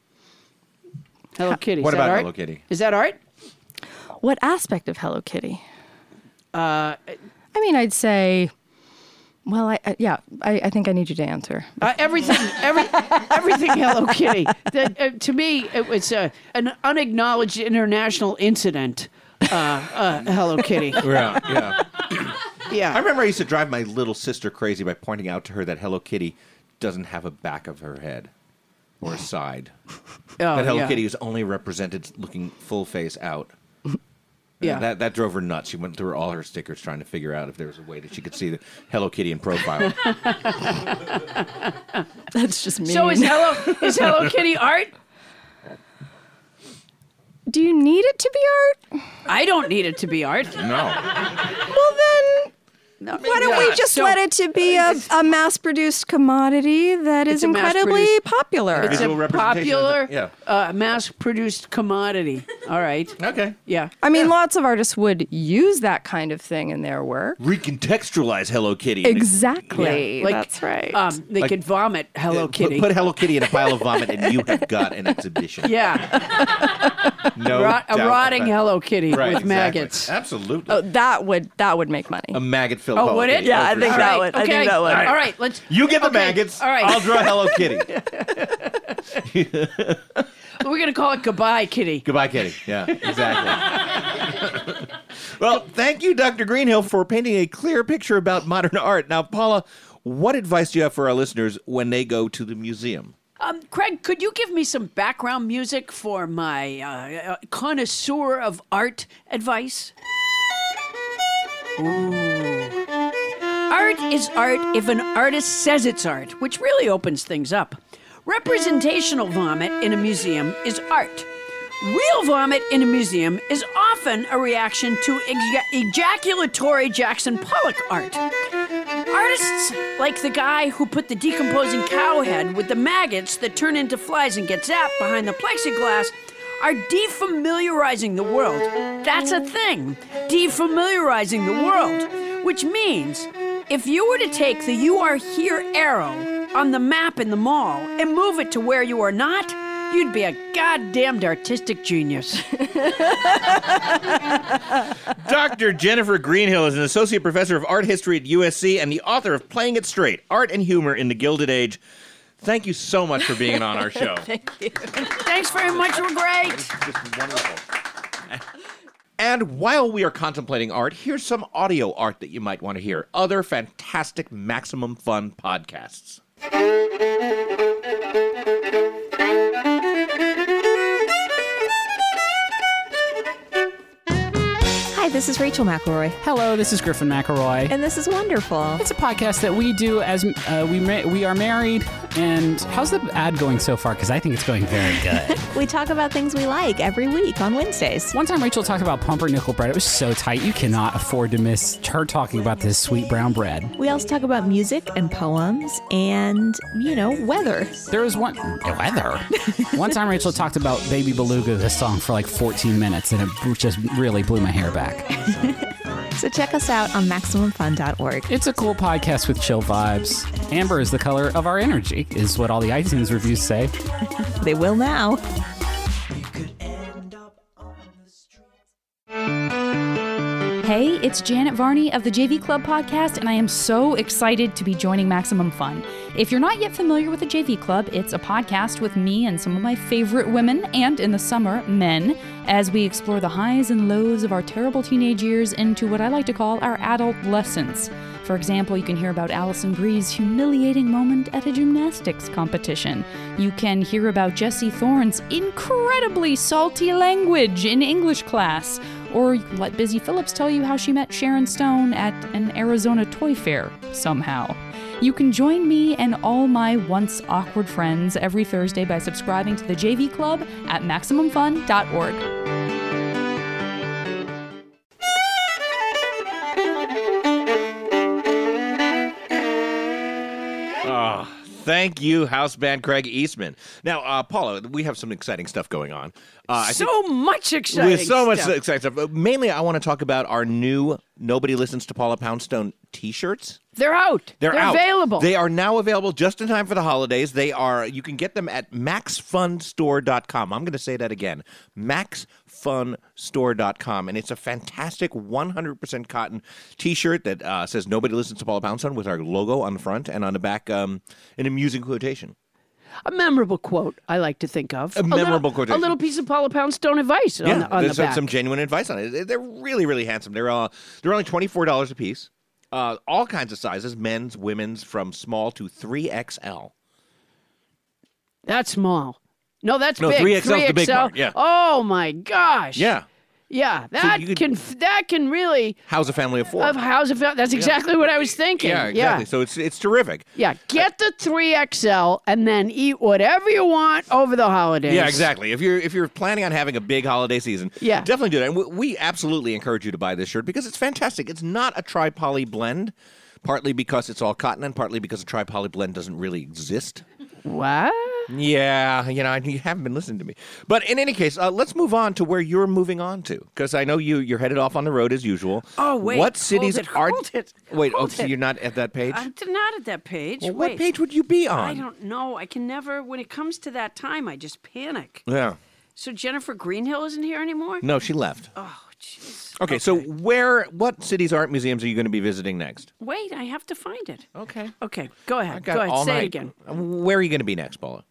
Hello Kitty. What Is that about art? Hello Kitty? Is that art? What aspect of Hello Kitty? Uh, I mean, I'd say, well, I think I need you to answer. everything Hello Kitty. To me, it was an unacknowledged international incident. Hello Kitty. Yeah. Yeah. I remember I used to drive my little sister crazy by pointing out to her that Hello Kitty doesn't have a back of her head or a side. That Hello Kitty is only represented looking full face out. Yeah. That drove her nuts. She went through all her stickers trying to figure out if there was a way that she could see the Hello Kitty in profile. That's just mean. So is Hello Kitty art? Do you need it to be art? I don't need it to be art. No. Well, then, why don't we just let it to be a mass-produced commodity that is It's a incredibly mass-produced- popular? It's Visual a representation of popular, the- mass-produced commodity. All right. Okay. Yeah. I mean, lots of artists would use that kind of thing in their work. Recontextualize Hello Kitty. Exactly. Yeah, like, That's right. They could vomit Hello Kitty. Put Hello Kitty in a pile of vomit and you have got an exhibition. Yeah. No A doubt rotting about it. Hello Kitty Right, with exactly. maggots. Absolutely. Oh, that would make money. A maggot-filled Oh, Hello would it? Kitty. Yeah, I for think sure. that would. I think that would. All right, let's. You get the okay, maggots. All right. I'll draw Hello Kitty. We're going to call it Goodbye, Kitty. Goodbye, Kitty. Yeah, exactly. Well, thank you, Dr. Greenhill, for painting a clear picture about modern art. Now, Paula, what advice do you have for our listeners when they go to the museum? Craig, could you give me some background music for my connoisseur of art advice? Ooh. Art is art if an artist says it's art, which really opens things up. Representational vomit in a museum is art. Real vomit in a museum is often a reaction to ejaculatory Jackson Pollock art. Artists like the guy who put the decomposing cow head with the maggots that turn into flies and get zapped behind the plexiglass are defamiliarizing the world. That's a thing, defamiliarizing the world, which means if you were to take the "You Are Here" arrow on the map in the mall and move it to where you are not, you'd be a goddamned artistic genius. Dr. Jennifer Greenhill is an associate professor of art history at USC and the author of Playing It Straight, Art and Humor in the Gilded Age. Thank you so much for being on our show. Thank you. Thanks very much. We're great. It's just wonderful. And while we are contemplating art, here's some audio art that you might want to hear. Other fantastic Maximum Fun podcasts. Hi, this is Rachel McElroy. Hello, this is Griffin McElroy. And this is Wonderful. It's a podcast that we do as we are married. And how's the ad going so far? Because I think it's going very good. We talk about things we like every week on Wednesdays. One time Rachel talked about pumpernickel bread. It was so tight. You cannot afford to miss her talking about this sweet brown bread. We also talk about music and poems and, weather. There was one time Rachel talked about Baby Beluga, the song, for like 14 minutes, and it just really blew my hair back. So check us out on MaximumFun.org. It's a cool podcast with chill vibes. Amber is the color of our energy, is what all the iTunes reviews say. They will now. Hey, it's Janet Varney of the JV Club podcast, and I am so excited to be joining Maximum Fun. If you're not yet familiar with the JV Club, it's a podcast with me and some of my favorite women, and in the summer, men, as we explore the highs and lows of our terrible teenage years into what I like to call our adolescence. For example, you can hear about Allison Bree's humiliating moment at a gymnastics competition. You can hear about Jesse Thorne's incredibly salty language in English class. Or you can let Busy Phillips tell you how she met Sharon Stone at an Arizona toy fair somehow. You can join me and all my once awkward friends every Thursday by subscribing to the JV Club at MaximumFun.org. Thank you, house band Craig Eastman. Now, Paula, we have some exciting stuff going on. Much exciting With so much stuff. exciting stuff. Mainly, I want to talk about our new Nobody Listens to Paula Poundstone t-shirts. They're out. They're out. available. They are now available just in time for the holidays. You can get them at maxfunstore.com. I'm going to say that again. maxfunstore.com. And it's a fantastic 100% cotton t-shirt that says Nobody Listens to Paula Poundstone with our logo on the front and on the back an amusing quotation. A memorable quote, I like to think of. Memorable quotation. A little piece of Paula Poundstone advice on the back. Some genuine advice on it. They're really, really handsome. They're only $24 a piece. All kinds of sizes, men's, women's, from small to 3XL. That's small. No, that's big. 3XL is the big part, yeah. Oh, my gosh. Yeah. Yeah, that can really house a family of four. That's exactly what I was thinking. Yeah, exactly. So it's terrific. Yeah, get the 3XL and then eat whatever you want over the holidays. Yeah, exactly. If you're planning on having a big holiday season, definitely do that. And we absolutely encourage you to buy this shirt because it's fantastic. It's not a tri-poly blend, partly because it's all cotton and partly because a tri-poly blend doesn't really exist. What? Yeah, you haven't been listening to me. But in any case, let's move on to where you're moving on to, because I know you're headed off on the road as usual. Oh, wait. What cities Hold it. Wait, so you're not at that page? I'm not at that page. Well, what page would you be on? I don't know. I can never, when it comes to that time, I just panic. Yeah. So Jennifer Greenhill isn't here anymore? No, she left. Oh, jeez. Okay, so what cities' art museums are you going to be visiting next? Wait, I have to find it. Okay. Okay, go ahead. Say it again. Where are you going to be next, Paula?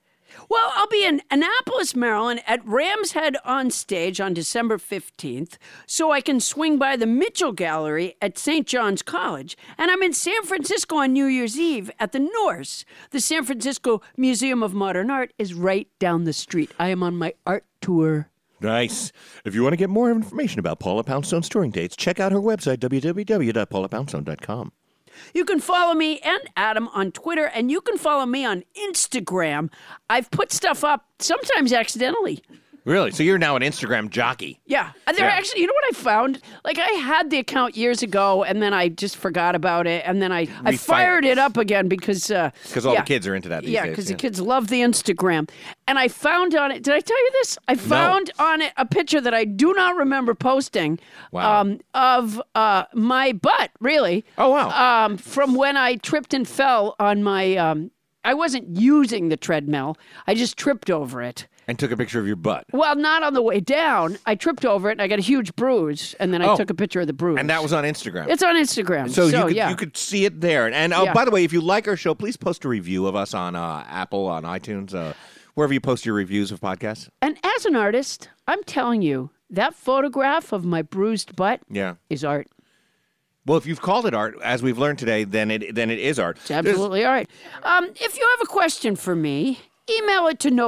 Well, I'll be in Annapolis, Maryland at Ram's Head on Stage on December 15th, so I can swing by the Mitchell Gallery at St. John's College. And I'm in San Francisco on New Year's Eve at the Norse. The San Francisco Museum of Modern Art is right down the street. I am on my art tour. Nice. If you want to get more information about Paula Poundstone's touring dates, check out her website, www.paulapoundstone.com. You can follow me and Adam on Twitter, and you can follow me on Instagram. I've put stuff up, sometimes accidentally. Really? So you're now an Instagram jockey. Yeah. Actually, you know what I found? Like, I had the account years ago, and then I just forgot about it, and then I fired it up again because all the kids are into that these days. Because the kids love the Instagram. And I found on it, did I tell you this? I found on it a picture that I do not remember posting of my butt, really. Oh, wow. From when I tripped and fell on my, I wasn't using the treadmill. I just tripped over it. And took a picture of your butt. Well, not on the way down. I tripped over it, and I got a huge bruise, and then I took a picture of the bruise. And that was on Instagram. It's on Instagram. So you could see it there. And by the way, if you like our show, please post a review of us on Apple, on iTunes, wherever you post your reviews of podcasts. And as an artist, I'm telling you, that photograph of my bruised butt is art. Well, if you've called it art, as we've learned today, then it is art. It's absolutely art. If you have a question for me, email it to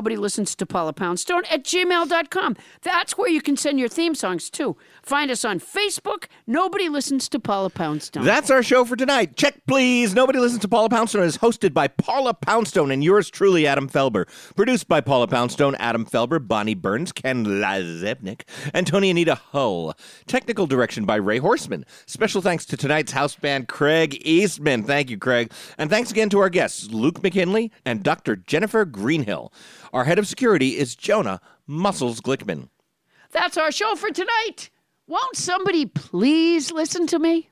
nobodylistenstopaulapoundstone@gmail.com. That's where you can send your theme songs, too. Find us on Facebook, Nobody Listens to Paula Poundstone. That's our show for tonight. Check, please. Nobody Listens to Paula Poundstone is hosted by Paula Poundstone and yours truly, Adam Felber. Produced by Paula Poundstone, Adam Felber, Bonnie Burns, Ken Lazebnik, and Tony Anita Hull. Technical direction by Ray Horseman. Special thanks to tonight's house band, Craig Eastman. Thank you, Craig. And thanks again to our guests, Luke McKinley and Dr. Jennifer Greenhill. Our head of security is Jonah Muscles Glickman. That's our show for tonight. Won't somebody please listen to me?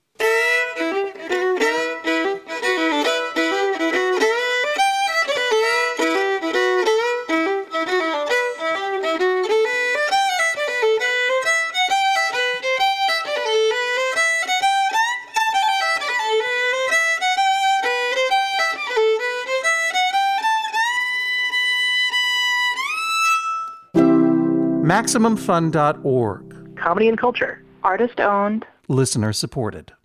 MaximumFun.org. Comedy and culture. Artist owned. Listener supported.